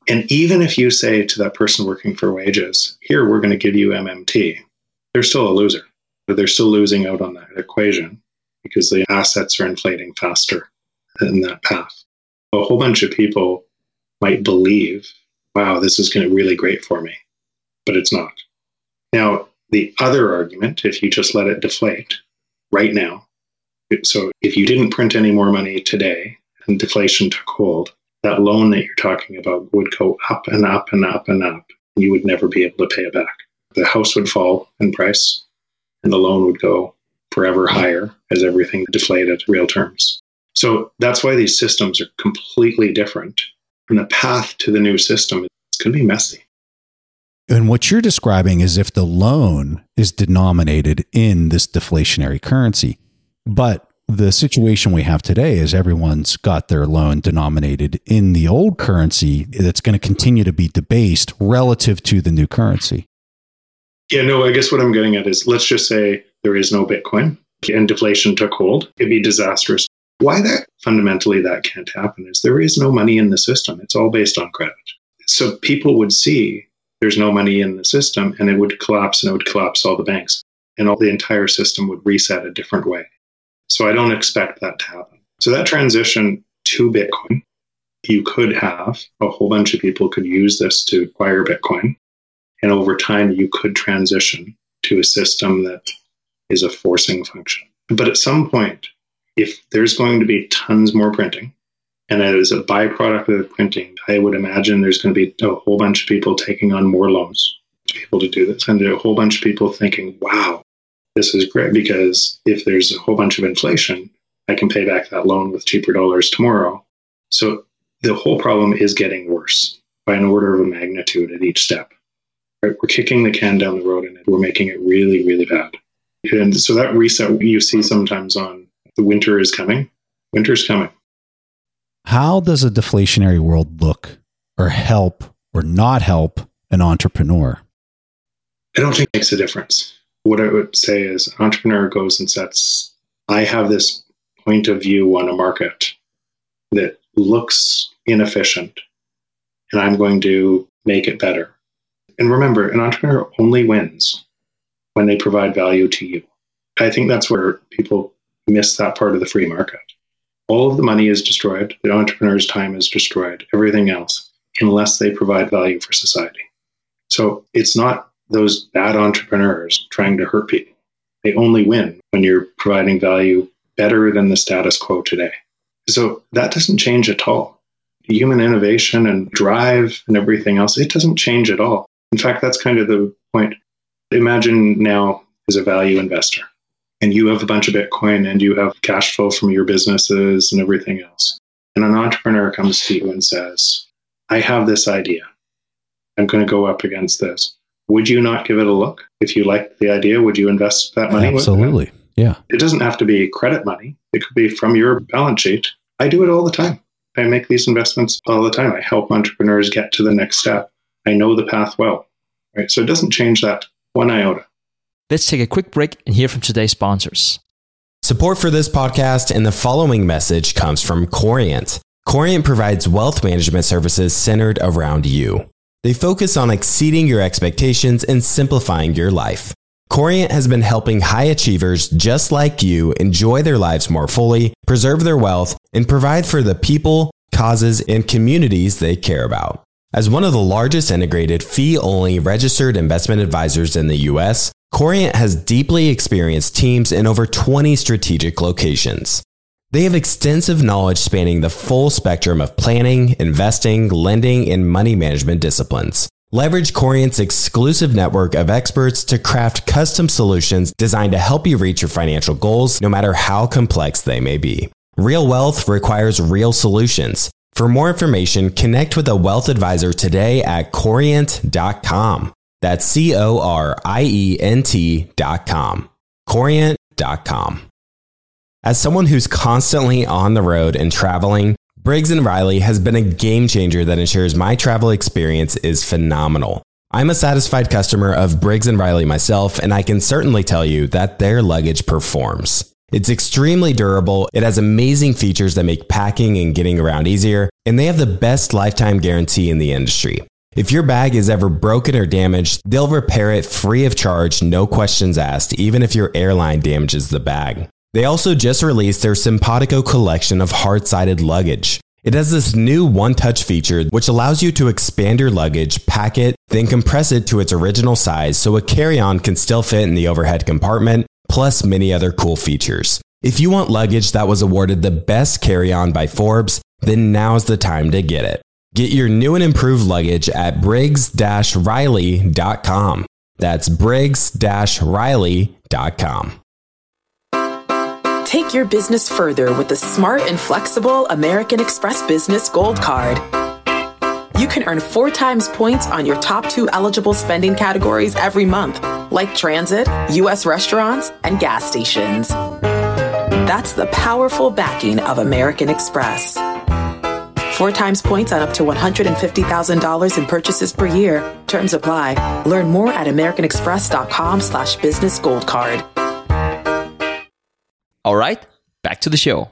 C: And even if you say to that person working for wages, here, we're going to give you MMT, they're still a loser. They're still losing out on that equation because the assets are inflating faster in that path. A whole bunch of people might believe, wow, this is going to be really great for me, but it's not. Now, the other argument, if you just let it deflate right now, so if you didn't print any more money today and deflation took hold, that loan that you're talking about would go up and up and up and up, and you would never be able to pay it back. The house would fall in price, and the loan would go forever higher as everything deflated real terms. So that's why these systems are completely different. And the path to the new system is going to be messy.
B: And what you're describing is if the loan is denominated in this deflationary currency. But the situation we have today is everyone's got their loan denominated in the old currency that's going to continue to be debased relative to the new currency.
C: Yeah, no, I guess what I'm getting at is, let's just say there is no Bitcoin and deflation took hold. It'd be disastrous. Why that fundamentally that can't happen is there is no money in the system. It's all based on credit. So people would see there's no money in the system and it would collapse, and it would collapse all the banks, and all the entire system would reset a different way. So I don't expect that to happen. So that transition to Bitcoin, you could have a whole bunch of people could use this to acquire Bitcoin. And over time, you could transition to a system that is a forcing function. But at some point, if there's going to be tons more printing, and as a byproduct of the printing, I would imagine there's going to be a whole bunch of people taking on more loans to be able to do this. And a whole bunch of people thinking, wow, this is great, because if there's a whole bunch of inflation, I can pay back that loan with cheaper dollars tomorrow. So the whole problem is getting worse by an order of a magnitude at each step. Right? We're kicking the can down the road, and we're making it really, really bad. And so that reset you see sometimes on the winter is coming. Winter's coming.
B: How does a deflationary world look or help or not help an entrepreneur?
C: I don't think it makes a difference. What I would say is an entrepreneur goes and sets, I have this point of view on a market that looks inefficient, and I'm going to make it better. And remember, an entrepreneur only wins when they provide value to you. I think that's where people miss that part of the free market. All of the money is destroyed. The entrepreneur's time is destroyed. Everything else, unless they provide value for society. So it's not those bad entrepreneurs trying to hurt people. They only win when you're providing value better than the status quo today. So that doesn't change at all. Human innovation and drive and everything else, it doesn't change at all. In fact, that's kind of the point. Imagine now as a value investor, and you have a bunch of Bitcoin and you have cash flow from your businesses and everything else. And an entrepreneur comes to you and says, I have this idea. I'm going to go up against this. Would you not give it a look? If you like the idea, would you invest that money?
B: Absolutely. Yeah.
C: It doesn't have to be credit money. It could be from your balance sheet. I do it all the time. I make these investments all the time. I help entrepreneurs get to the next step. I know the path well. Right? So it doesn't change that one iota.
D: Let's take a quick break and hear from today's sponsors.
E: Support for this podcast and the following message comes from Corient. Corient provides wealth management services centered around you. They focus on exceeding your expectations and simplifying your life. Corient has been helping high achievers just like you enjoy their lives more fully, preserve their wealth, and provide for the people, causes, and communities they care about. As one of the largest integrated fee-only registered investment advisors in the U.S., Corient has deeply experienced teams in over 20 strategic locations. They have extensive knowledge spanning the full spectrum of planning, investing, lending, and money management disciplines. Leverage Corient's exclusive network of experts to craft custom solutions designed to help you reach your financial goals, no matter how complex they may be. Real wealth requires real solutions. For more information, connect with a wealth advisor today at Corient.com. That's Corient.com. Corient.com. As someone who's constantly on the road and traveling, Briggs & Riley has been a game changer that ensures my travel experience is phenomenal. I'm a satisfied customer of Briggs & Riley myself, and I can certainly tell you that their luggage performs. It's extremely durable, it has amazing features that make packing and getting around easier, and they have the best lifetime guarantee in the industry. If your bag is ever broken or damaged, they'll repair it free of charge, no questions asked, even if your airline damages the bag. They also just released their Simpatico collection of hard-sided luggage. It has this new one-touch feature which allows you to expand your luggage, pack it, then compress it to its original size so a carry-on can still fit in the overhead compartment, plus many other cool features. If you want luggage that was awarded the best carry-on by Forbes, then now's the time to get it. Get your new and improved luggage at briggs-riley.com. That's briggs-riley.com.
F: Take your business further with the smart and flexible American Express Business Gold Card. You can earn 4 times points on your top 2 eligible spending categories every month, like transit, U.S. restaurants, and gas stations. That's the powerful backing of American Express. 4 times points on up to $150,000 in purchases per year. Terms apply. Learn more at americanexpress.com/business gold card.
D: All right, back to the show.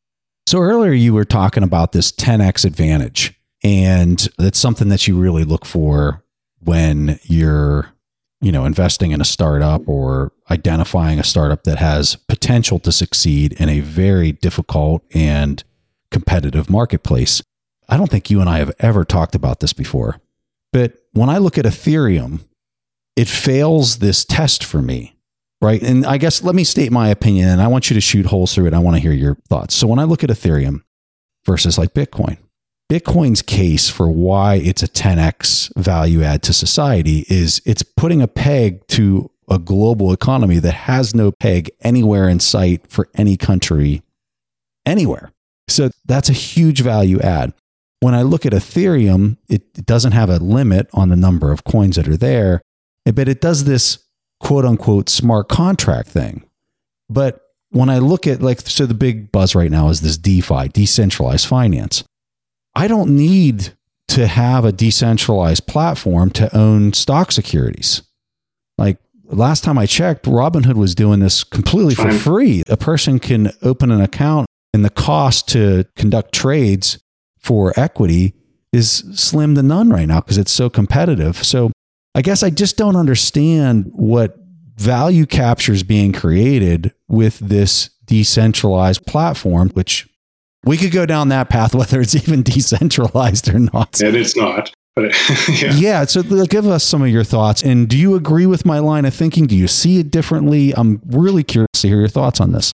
B: So earlier you were talking about this 10x advantage, and that's something that you really look for when you're, investing in a startup or identifying a startup that has potential to succeed in a very difficult and competitive marketplace. I don't think you and I have ever talked about this before, but when I look at Ethereum, it fails this test for me, right? And I guess let me state my opinion, and I want you to shoot holes through it. I want to hear your thoughts. So when I look at Ethereum versus like Bitcoin, Bitcoin's case for why it's a 10x value add to society is it's putting a peg to a global economy that has no peg anywhere in sight for any country anywhere. So that's a huge value add. When I look at Ethereum, it doesn't have a limit on the number of coins that are there, but it does this quote unquote smart contract thing. But when I look at so the big buzz right now is this DeFi, decentralized finance. I don't need to have a decentralized platform to own stock securities. Like last time I checked, Robinhood was doing this completely for free. A person can open an account and the cost to conduct trades for equity is slim to none right now because it's so competitive. So I guess I just don't understand what value capture is being created with this decentralized platform, which we could go down that path, whether it's even decentralized or not.
C: And it's not. But
B: yeah. So give us some of your thoughts. And do you agree with my line of thinking? Do you see it differently? I'm really curious to hear your thoughts on this.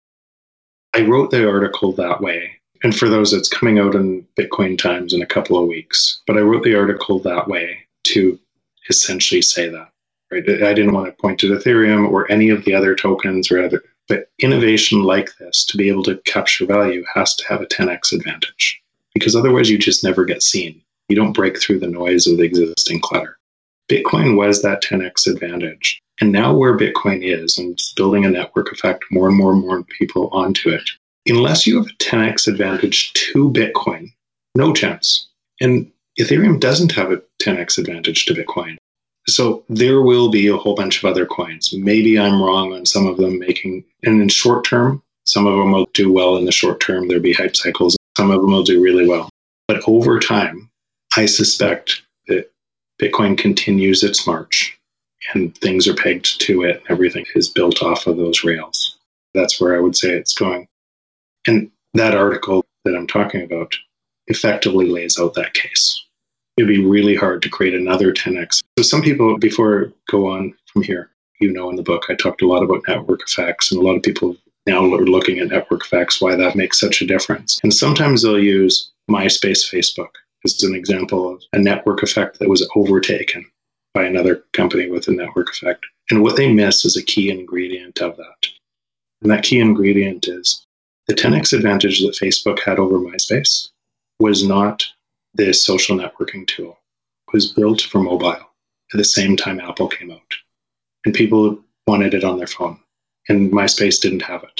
C: I wrote the article that way. And for those, it's coming out in Bitcoin Times in a couple of weeks. But I wrote the article that way to essentially say that. Right? I didn't want to point to Ethereum or any of the other tokens or other. But innovation like this, to be able to capture value, has to have a 10x advantage. Because otherwise you just never get seen. You don't break through the noise of the existing clutter. Bitcoin was that 10x advantage. And now where Bitcoin is, and it's building a network effect, more and more people onto it, unless you have a 10x advantage to Bitcoin, no chance. And Ethereum doesn't have a 10x advantage to Bitcoin. So there will be a whole bunch of other coins. Maybe I'm wrong on some of them and in short term, some of them will do well in the short term. There'll be hype cycles. Some of them will do really well. But over time, I suspect that Bitcoin continues its march and things are pegged to it. Everything is built off of those rails. That's where I would say it's going. And that article that I'm talking about effectively lays out that case. It'd be really hard to create another 10x. So some people, before I go on from here, in the book, I talked a lot about network effects, and a lot of people now are looking at network effects, why that makes such a difference. And sometimes they'll use MySpace, Facebook as an example of a network effect that was overtaken by another company with a network effect. And what they miss is a key ingredient of that. And that key ingredient is the 10x advantage that Facebook had over MySpace was not this social networking tool. It was built for mobile at the same time Apple came out. And people wanted it on their phone. And MySpace didn't have it.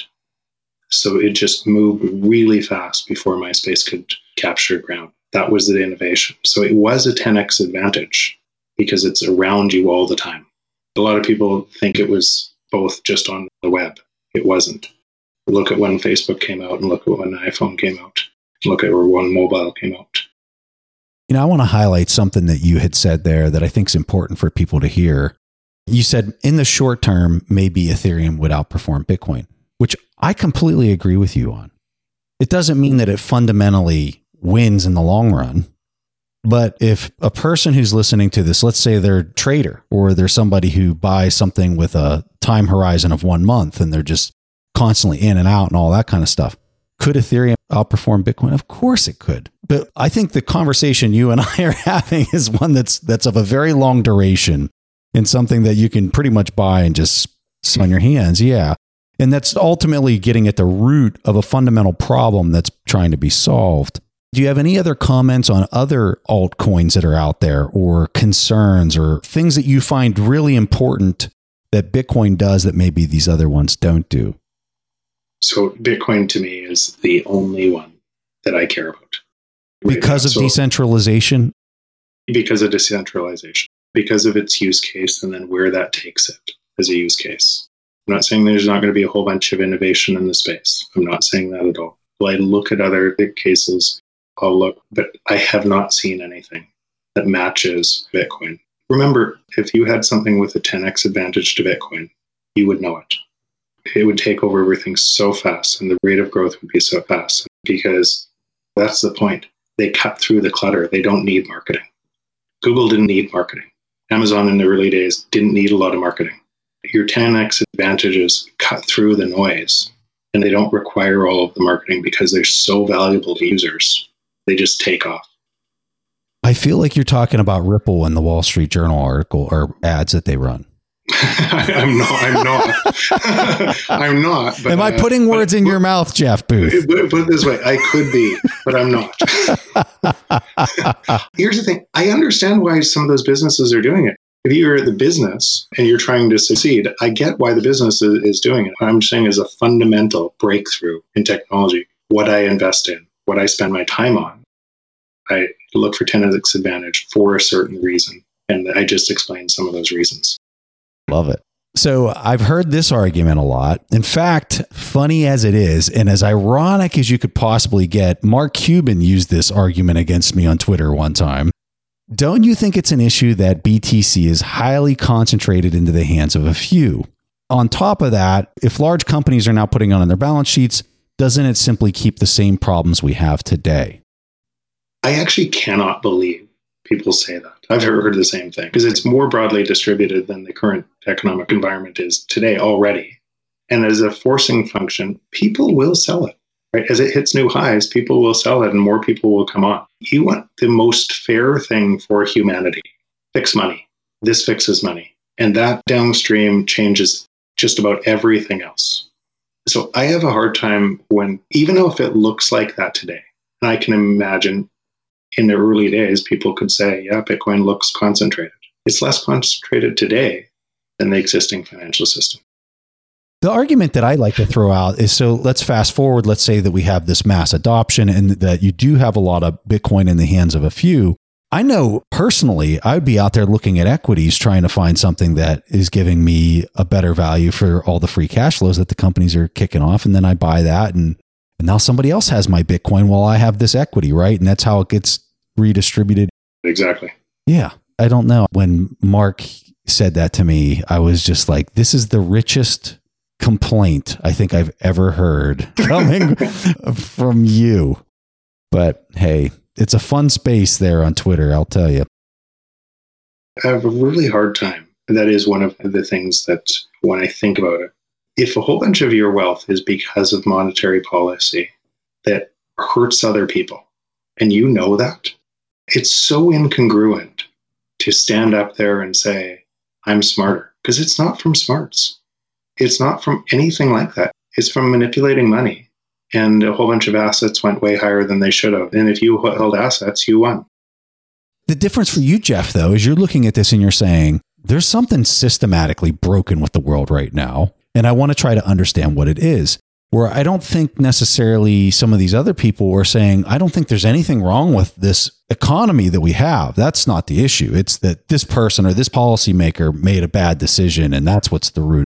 C: So it just moved really fast before MySpace could capture ground. That was the innovation. So it was a 10x advantage because it's around you all the time. A lot of people think it was both just on the web. It wasn't. Look at when Facebook came out and look at when iPhone came out. Look at when mobile came out.
B: I want to highlight something that you had said there that I think is important for people to hear. You said in the short term, maybe Ethereum would outperform Bitcoin, which I completely agree with you on. It doesn't mean that it fundamentally wins in the long run. But if a person who's listening to this, let's say they're a trader or they're somebody who buys something with a time horizon of 1 month and they're just constantly in and out and all that kind of stuff, could Ethereum outperform Bitcoin? Of course it could. But I think the conversation you and I are having is one that's of a very long duration and something that you can pretty much buy and just sit on your hands. Yeah. And that's ultimately getting at the root of a fundamental problem that's trying to be solved. Do you have any other comments on other altcoins that are out there or concerns or things that you find really important that Bitcoin does that maybe these other ones don't do?
C: So Bitcoin to me is the only one that I care about.
B: Because of decentralization?
C: Because of decentralization. Because of its use case and then where that takes it as a use case. I'm not saying there's not going to be a whole bunch of innovation in the space. I'm not saying that at all. Well, I look at other big cases. I'll look, but I have not seen anything that matches Bitcoin. Remember, if you had something with a 10x advantage to Bitcoin, you would know it. It would take over everything so fast, and the rate of growth would be so fast because that's the point. They cut through the clutter. They don't need marketing. Google didn't need marketing. Amazon in the early days didn't need a lot of marketing. Your 10x advantages cut through the noise, and they don't require all of the marketing because they're so valuable to users. They just take off.
B: I feel like you're talking about Ripple in the Wall Street Journal article or ads that they run.
C: I'm not. I'm not. But,
B: am I putting words in your mouth, Jeff Booth?
C: Put it this way. I could be, but I'm not. Here's the thing. I understand why some of those businesses are doing it. If you're the business and you're trying to succeed, I get why the business is doing it. What I'm saying is a fundamental breakthrough in technology. What I invest in, what I spend my time on. I look for 10x advantage for a certain reason. And I just explained some of those reasons.
B: Love it. So I've heard this argument a lot. In fact, funny as it is, and as ironic as you could possibly get, Mark Cuban used this argument against me on Twitter one time. Don't you think it's an issue that BTC is highly concentrated into the hands of a few? On top of that, if large companies are now putting it on their balance sheets, doesn't it simply keep the same problems we have today?
C: I actually cannot believe people say that. I've heard the same thing because it's more broadly distributed than the current economic environment is today already. And as a forcing function, people will sell it. Right? As it hits new highs, people will sell it and more people will come on. You want the most fair thing for humanity. Fix money. This fixes money. And that downstream changes just about everything else. So I have a hard time when, even though if it looks like that today, and I can imagine in the early days, people could say, yeah, Bitcoin looks concentrated. It's less concentrated today than the existing financial system.
B: The argument that I like to throw out is, so let's fast forward. Let's say that we have this mass adoption and that you do have a lot of Bitcoin in the hands of a few. I know personally, I would be out there looking at equities, trying to find something that is giving me a better value for all the free cash flows that the companies are kicking off. And then I buy that and now somebody else has my Bitcoin while I have this equity, right? And that's how it gets redistributed.
C: Exactly.
B: Yeah. I don't know. When Mark said that to me, I was just like, this is the richest complaint I think I've ever heard coming from you. But hey, it's a fun space there on Twitter, I'll tell you.
C: I have a really hard time. That is one of the things that when I think about it, if a whole bunch of your wealth is because of monetary policy that hurts other people, and you know that, it's so incongruent to stand up there and say, I'm smarter, because it's not from smarts. It's not from anything like that. It's from manipulating money. And a whole bunch of assets went way higher than they should have. And if you held assets, you won.
B: The difference for you, Jeff, though, is you're looking at this and you're saying, there's something systematically broken with the world right now. And I want to try to understand what it is. Where I don't think necessarily some of these other people are saying, I don't think there's anything wrong with this economy that we have. That's not the issue. It's that this person or this policymaker made a bad decision, and that's what's the root.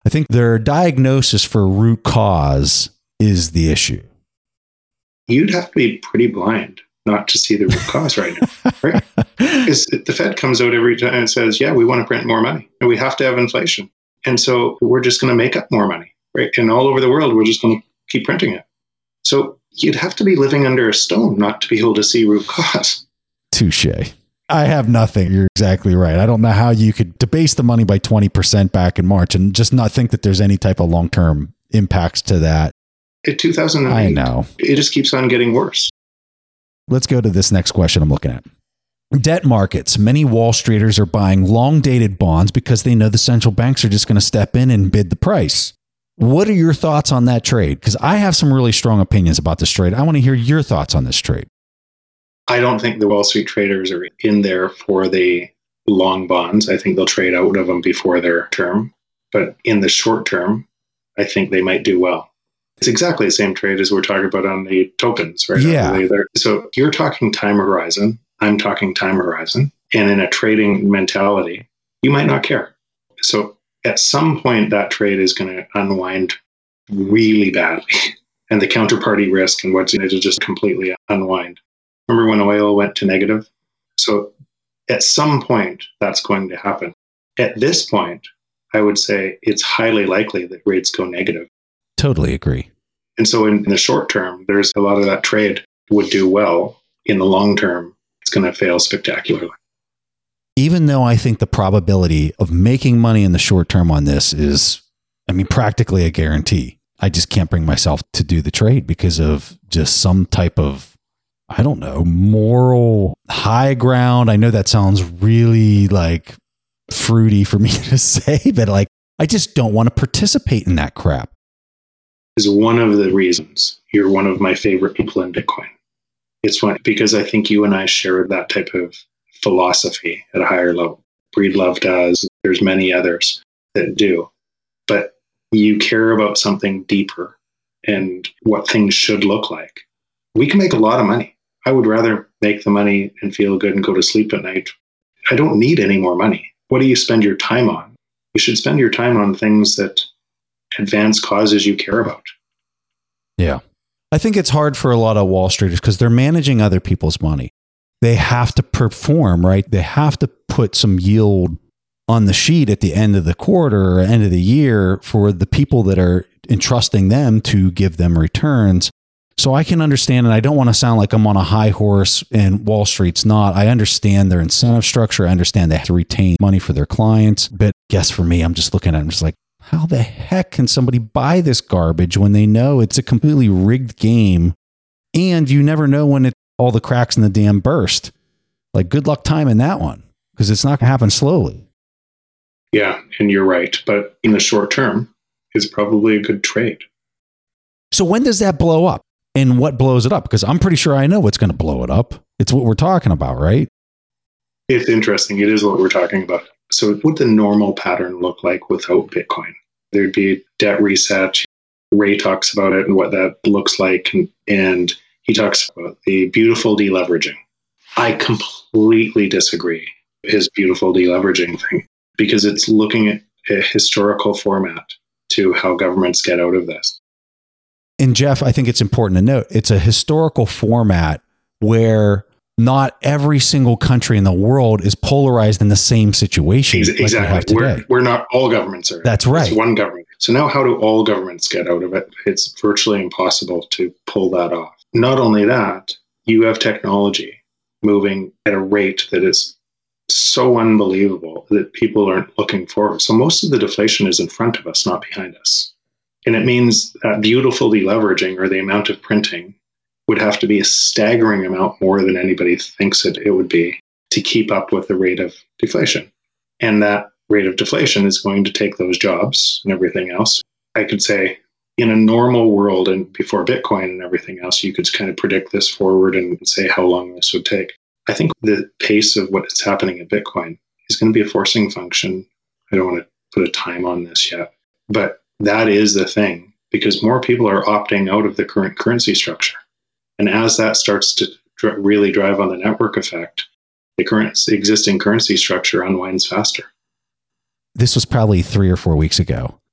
B: I think their diagnosis for root cause is the issue.
C: You'd have to be pretty blind not to see the root cause right now, right? Because the Fed comes out every time and says, yeah, we want to print more money and we have to have inflation. And so we're just going to make up more money, right? And all over the world, we're just going to keep printing it. So you'd have to be living under a stone not to be able to see root cause.
B: Touche. I have nothing. You're exactly right. I don't know how you could debase the money by 20% back in March and just not think that there's any type of long-term impacts to that.
C: In 2008,
B: I know.
C: It just keeps on getting worse.
B: Let's go to this next question I'm looking at. Debt markets. Many Wall Streeters are buying long-dated bonds because they know the central banks are just going to step in and bid the price. What are your thoughts on that trade? Because I have some really strong opinions about this trade. I want to hear your thoughts on this trade.
C: I don't think the Wall Street traders are in there for the long bonds. I think they'll trade out of them before their term. But in the short term, I think they might do well. It's exactly the same trade as we're talking about on the tokens, right?
B: Yeah.
C: So you're talking time horizon. I'm talking time horizon. And in a trading mentality, you might not care. So at some point, that trade is going to unwind really badly. And the counterparty risk and what's in it will just completely unwind. Remember when oil went to negative? So at some point, that's going to happen. At this point, I would say it's highly likely that rates go negative.
B: Totally agree.
C: And so in the short term, there's a lot of that trade would do well. In the long term, it's going to fail spectacularly.
B: Even though I think the probability of making money in the short term on this is, practically a guarantee. I just can't bring myself to do the trade because of just some type of, moral high ground. I know that sounds really fruity for me to say, but I just don't want to participate in that crap.
C: Is one of the reasons you're one of my favorite people in Bitcoin. It's one because I think you and I share that type of philosophy at a higher level. Breedlove does. There's many others that do. But you care about something deeper and what things should look like. We can make a lot of money. I would rather make the money and feel good and go to sleep at night. I don't need any more money. What do you spend your time on? You should spend your time on things that advance causes you care about.
B: Yeah. I think it's hard for a lot of Wall Streeters because they're managing other people's money. They have to perform, right? They have to put some yield on the sheet at the end of the quarter or end of the year for the people that are entrusting them to give them returns. So I can understand, and I don't want to sound like I'm on a high horse and Wall Street's not. I understand their incentive structure. I understand they have to retain money for their clients. But I guess for me, I'm just looking at it, I'm just like, how the heck can somebody buy this garbage when they know it's a completely rigged game and you never know when all the cracks in the dam burst? Good luck timing that one because it's not going to happen slowly.
C: Yeah, and you're right. But in the short term, it's probably a good trade.
B: So when does that blow up? And what blows it up? Because I'm pretty sure I know what's going to blow it up. It's what we're talking about, right?
C: It's interesting. It is what we're talking about. So what would the normal pattern look like without Bitcoin? There'd be a debt reset. Ray talks about it and what that looks like. And he talks about the beautiful deleveraging. I completely disagree with his beautiful deleveraging thing because it's looking at a historical format to how governments get out of this.
B: And Jeff, I think it's important to note, it's a historical format where not every single country in the world is polarized in the same situation.
C: Exactly.
B: Like we have today.
C: We're not all governments are.
B: That's right.
C: It's one government. So now how do all governments get out of it? It's virtually impossible to pull that off. Not only that, you have technology moving at a rate that is so unbelievable that people aren't looking forward. So most of the deflation is in front of us, not behind us. And it means that beautiful deleveraging or the amount of printing would have to be a staggering amount more than anybody thinks it would be to keep up with the rate of deflation. And that rate of deflation is going to take those jobs and everything else. I could say in a normal world and before Bitcoin and everything else, you could kind of predict this forward and say how long this would take. I think the pace of what is happening at Bitcoin is going to be a forcing function. I don't want to put a time on this yet, but that is the thing because more people are opting out of the current currency structure. And as that starts to really drive on the network effect, the existing currency structure unwinds faster.
B: This was probably 3 or 4 weeks ago.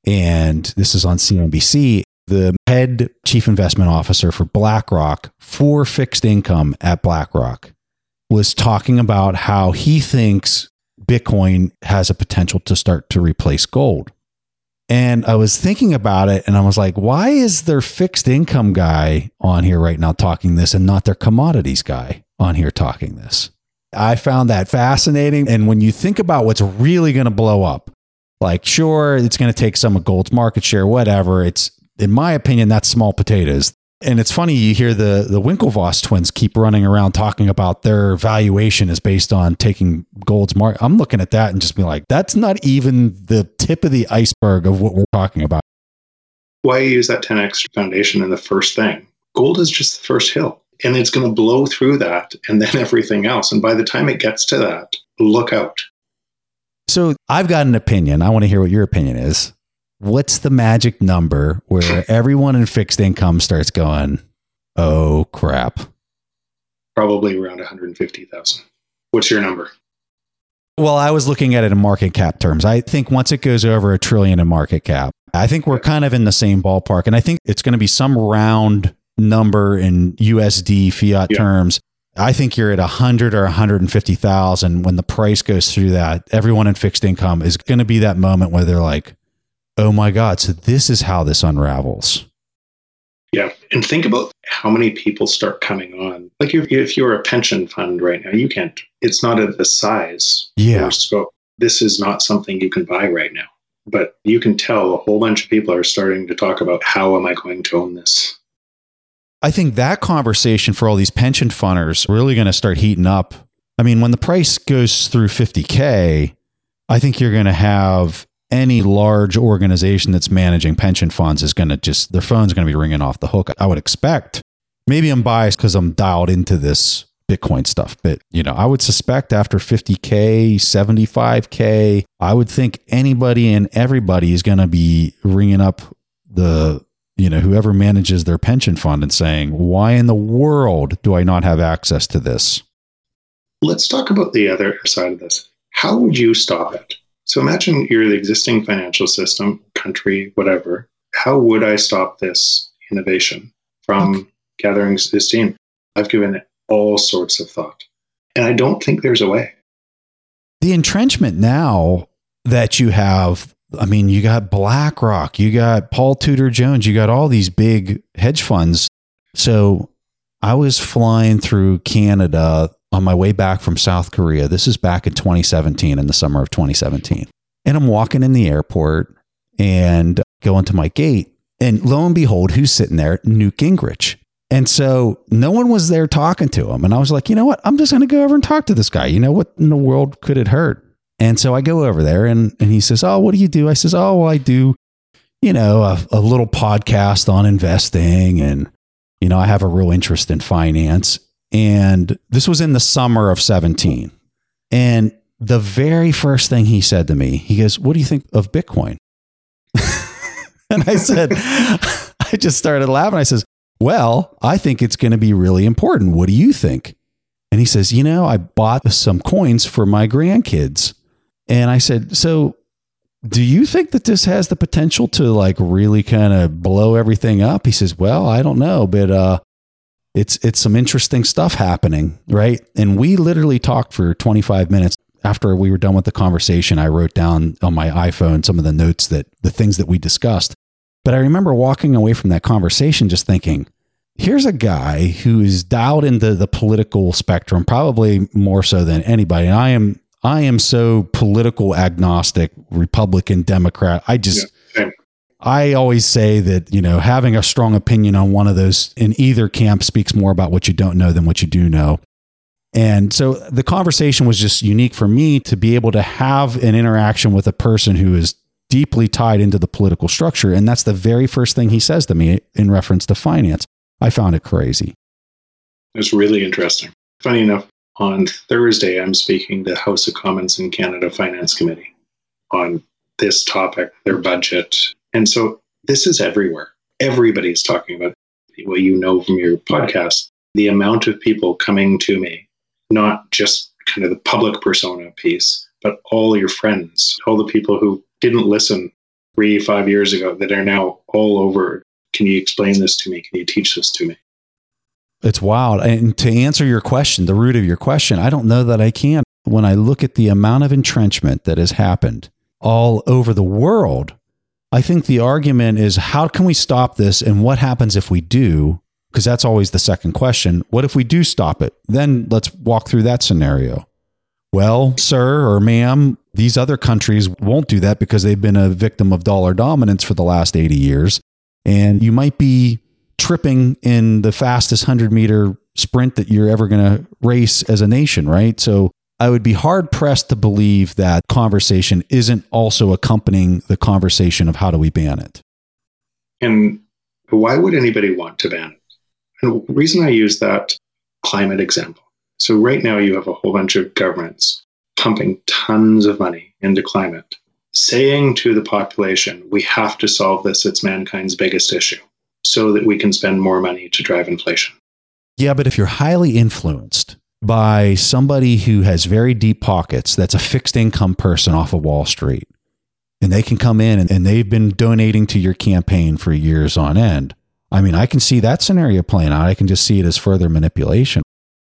B: and this is on CNBC. The head chief investment officer for BlackRock, for fixed income at BlackRock, was talking about how he thinks Bitcoin has a potential to start to replace gold. And I was thinking about it and I was like, why is their fixed income guy on here right now talking this and not their commodities guy on here talking this? I found that fascinating. And when you think about what's really going to blow up, like, sure, it's going to take some of gold's market share, whatever. It's, in my opinion, that's small potatoes. And it's funny, you hear the Winklevoss twins keep running around talking about their valuation is based on taking gold's market. I'm looking at that and just being like, that's not even the tip of the iceberg of what we're talking about.
C: Why use that 10x foundation in the first thing? Gold is just the first hill, and it's going to blow through that and then everything else. And by the time it gets to that, look out.
B: So I've got an opinion. I want to hear what your opinion is. What's the magic number where everyone in fixed income starts going, oh, crap?
C: Probably around 150,000. What's your number?
B: Well, I was looking at it in market cap terms. I think once it goes over $1 trillion in market cap, I think we're kind of in the same ballpark. And I think it's going to be some round number in USD fiat terms. I think you're at 100 or 150,000 when the price goes through that. Everyone in fixed income is going to be that moment where they're like, oh my God, so this is how this unravels.
C: Yeah. And think about how many people start coming on. Like if you're a pension fund right now, you can't, it's not at the size or scope. This is not something you can buy right now. But you can tell a whole bunch of people are starting to talk about, how am I going to own this?
B: I think that conversation for all these pension funders really going to start heating up. I mean, when the price goes through 50K, I think you're going to have any large organization that's managing pension funds is going to just, their phone's going to be ringing off the hook. I would expect. Maybe I'm biased because I'm dialed into this Bitcoin stuff, but I would suspect after 50K, 75K, I would think anybody and everybody is going to be ringing up the, whoever manages their pension fund and saying, why in the world do I not have access to this?
C: Let's talk about the other side of this. How would you stop it? So imagine you're the existing financial system, country, whatever. How would I stop this innovation from gathering steam? I've given it all sorts of thought, and I don't think there's a way.
B: The entrenchment now that you have, I mean, you got BlackRock, you got Paul Tudor Jones, you got all these big hedge funds. So I was flying through Canada on my way back from South Korea. This is back in 2017, in the summer of 2017. And I'm walking in the airport and going to my gate. And lo and behold, who's sitting there? Newt Gingrich. And so no one was there talking to him. And I was like, you know what? I'm just going to go over and talk to this guy. What in the world could it hurt? And so I go over there and he says, oh, what do you do? I says, oh, well, I do, a little podcast on investing. And, I have a real interest in finance. And this was in the summer of 17. And the very first thing he said to me, he goes, what do you think of Bitcoin? And I said, I just started laughing. I says, well, I think it's going to be really important. What do you think? And he says, I bought some coins for my grandkids. And I said, so do you think that this has the potential to like really kind of blow everything up? He says, well, I don't know, but, it's some interesting stuff happening, right? And we literally talked for 25 minutes. After we were done with the conversation, I wrote down on my iPhone some of the notes the things that we discussed. But I remember walking away from that conversation just thinking, here's a guy who is dialed into the political spectrum, probably more so than anybody. And I am so political agnostic, Republican, Democrat. I always say that, having a strong opinion on one of those in either camp speaks more about what you don't know than what you do know. And so the conversation was just unique for me to be able to have an interaction with a person who is deeply tied into the political structure. And that's the very first thing he says to me in reference to finance. I found it crazy.
C: It's really interesting. Funny enough, on Thursday, I'm speaking to the House of Commons in Canada Finance Committee on this topic, their budget. And so this is everywhere. Everybody's talking about it. Well, from your podcast, the amount of people coming to me, not just kind of the public persona piece, but all your friends, all the people who didn't listen 3-5 years ago that are now all over. Can you explain this to me? Can you teach this to me?
B: It's wild. And to answer your question, the root of your question, I don't know that I can. When I look at the amount of entrenchment that has happened all over the world, I think the argument is, how can we stop this? And what happens if we do? Because that's always the second question. What if we do stop it? Then let's walk through that scenario. Well, sir or ma'am, these other countries won't do that because they've been a victim of dollar dominance for the last 80 years. And you might be tripping in the fastest 100-meter sprint that you're ever going to race as a nation, right? So I would be hard-pressed to believe that conversation isn't also accompanying the conversation of how do we ban it.
C: And why would anybody want to ban it? And the reason I use that climate example. So right now you have a whole bunch of governments pumping tons of money into climate, saying to the population, we have to solve this. It's mankind's biggest issue, so that we can spend more money to drive inflation.
B: Yeah, but if you're highly influenced by somebody who has very deep pockets, that's a fixed income person off of Wall Street, and they can come in and they've been donating to your campaign for years on end. I mean, I can see that scenario playing out. I can just see it as further manipulation.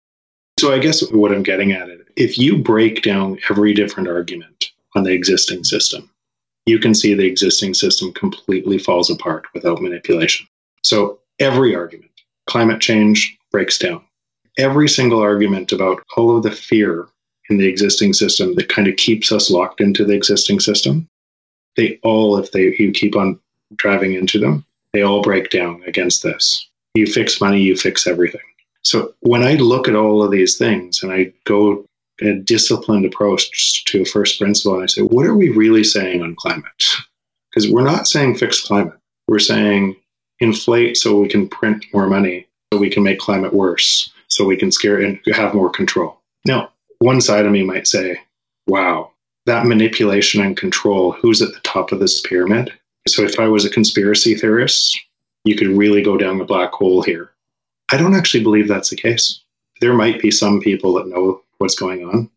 C: So I guess what I'm getting at it, if you break down every different argument on the existing system, you can see the existing system completely falls apart without manipulation. So every argument, climate change breaks down. Every single argument about all of the fear in the existing system that kind of keeps us locked into the existing system, they all, you keep on driving into them, they all break down against this. You fix money, you fix everything. So when I look at all of these things and I go a disciplined approach to a first principle and I say, what are we really saying on climate? Because we're not saying fix climate. We're saying inflate so we can print more money, so we can make climate worse, so we can scare and have more control. Now, one side of me might say, wow, that manipulation and control, who's at the top of this pyramid? So if I was a conspiracy theorist, you could really go down the black hole here. I don't actually believe that's the case. There might be some people that know what's going on,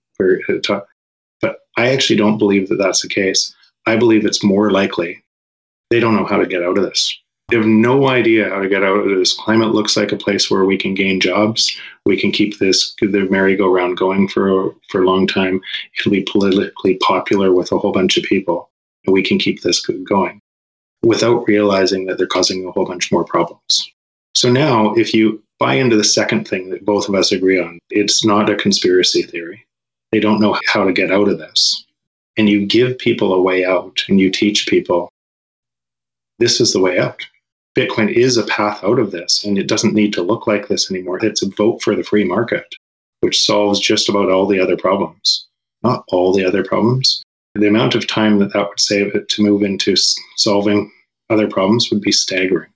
C: but I actually don't believe that that's the case. I believe it's more likely they don't know how to get out of this. They have no idea how to get out of this. Climate looks like a place where we can gain jobs. We can keep the merry-go-round going for a long time. It'll be politically popular with a whole bunch of people. And we can keep this going without realizing that they're causing a whole bunch more problems. So now, if you buy into the second thing that both of us agree on, it's not a conspiracy theory. They don't know how to get out of this. And you give people a way out and you teach people, this is the way out. Bitcoin is a path out of this, and it doesn't need to look like this anymore. It's a vote for the free market, which solves just about all the other problems. Not all the other problems. The amount of time that would save it to move into solving other problems would be staggering.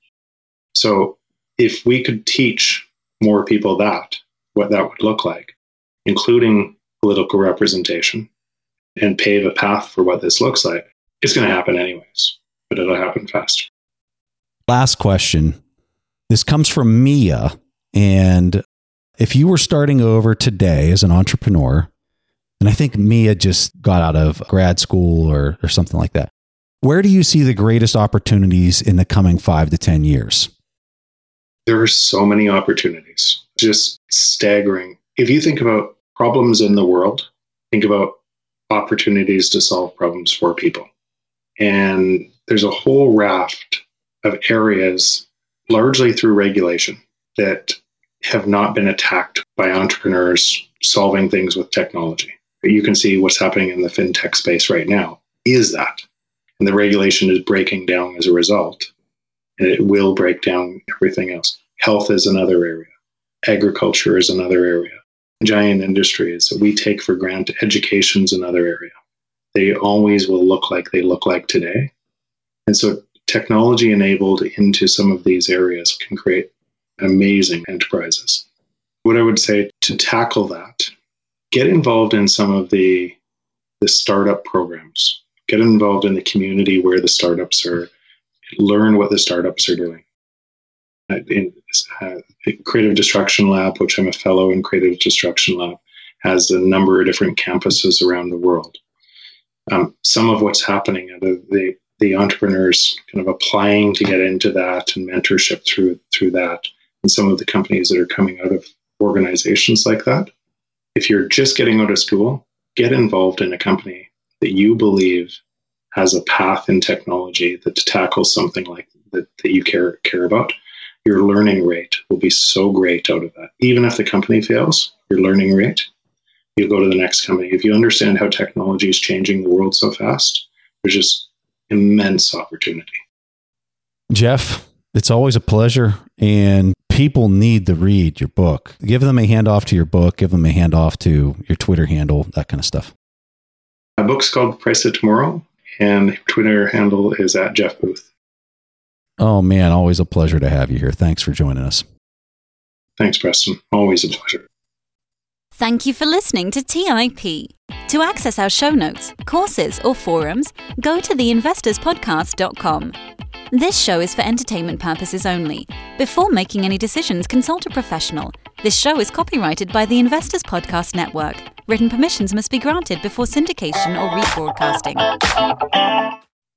C: So if we could teach more people what that would look like, including political representation, and pave a path for what this looks like, it's going to happen anyways, but it'll happen fast.
B: Last question. This comes from Mia. And if you were starting over today as an entrepreneur, and I think Mia just got out of grad school or something like that, where do you see the greatest opportunities in the coming 5 to 10 years?
C: There are so many opportunities, just staggering. If you think about problems in the world, think about opportunities to solve problems for people. And there's a whole raft of areas, largely through regulation, that have not been attacked by entrepreneurs solving things with technology. You can see what's happening in the fintech space right now is that. And the regulation is breaking down as a result. And it will break down everything else. Health is another area. Agriculture is another area. Giant industries that we take for granted. Education is another area. They always will look like they look like today. And so technology enabled into some of these areas can create amazing enterprises. What I would say to tackle that, get involved in some of the startup programs. Get involved in the community where the startups are. Learn what the startups are doing. In Creative Destruction Lab, which I'm a fellow in Creative Destruction Lab, has a number of different campuses around the world. Some of what's happening, the the entrepreneurs kind of applying to get into that and mentorship through that, and some of the companies that are coming out of organizations like that. If you're just getting out of school, get involved in a company that you believe has a path in technology that tackles something like that you care about. Your learning rate will be so great out of that. Even if the company fails, your learning rate, you'll go to the next company. If you understand how technology is changing the world so fast, there's just immense opportunity.
B: Jeff, it's always a pleasure, and people need to read your book. Give them a handoff to your book, give them a handoff to your Twitter handle, that kind of stuff.
C: My book's called Price of Tomorrow, and Twitter handle is @JeffBooth.
B: Oh man, always a pleasure to have you here. Thanks for joining us.
C: Thanks, Preston. Always a pleasure.
A: Thank you for listening to TIP. To access our show notes, courses, or forums, go to theinvestorspodcast.com. This show is for entertainment purposes only. Before making any decisions, consult a professional. This show is copyrighted by the Investors Podcast Network. Written permissions must be granted before syndication or rebroadcasting.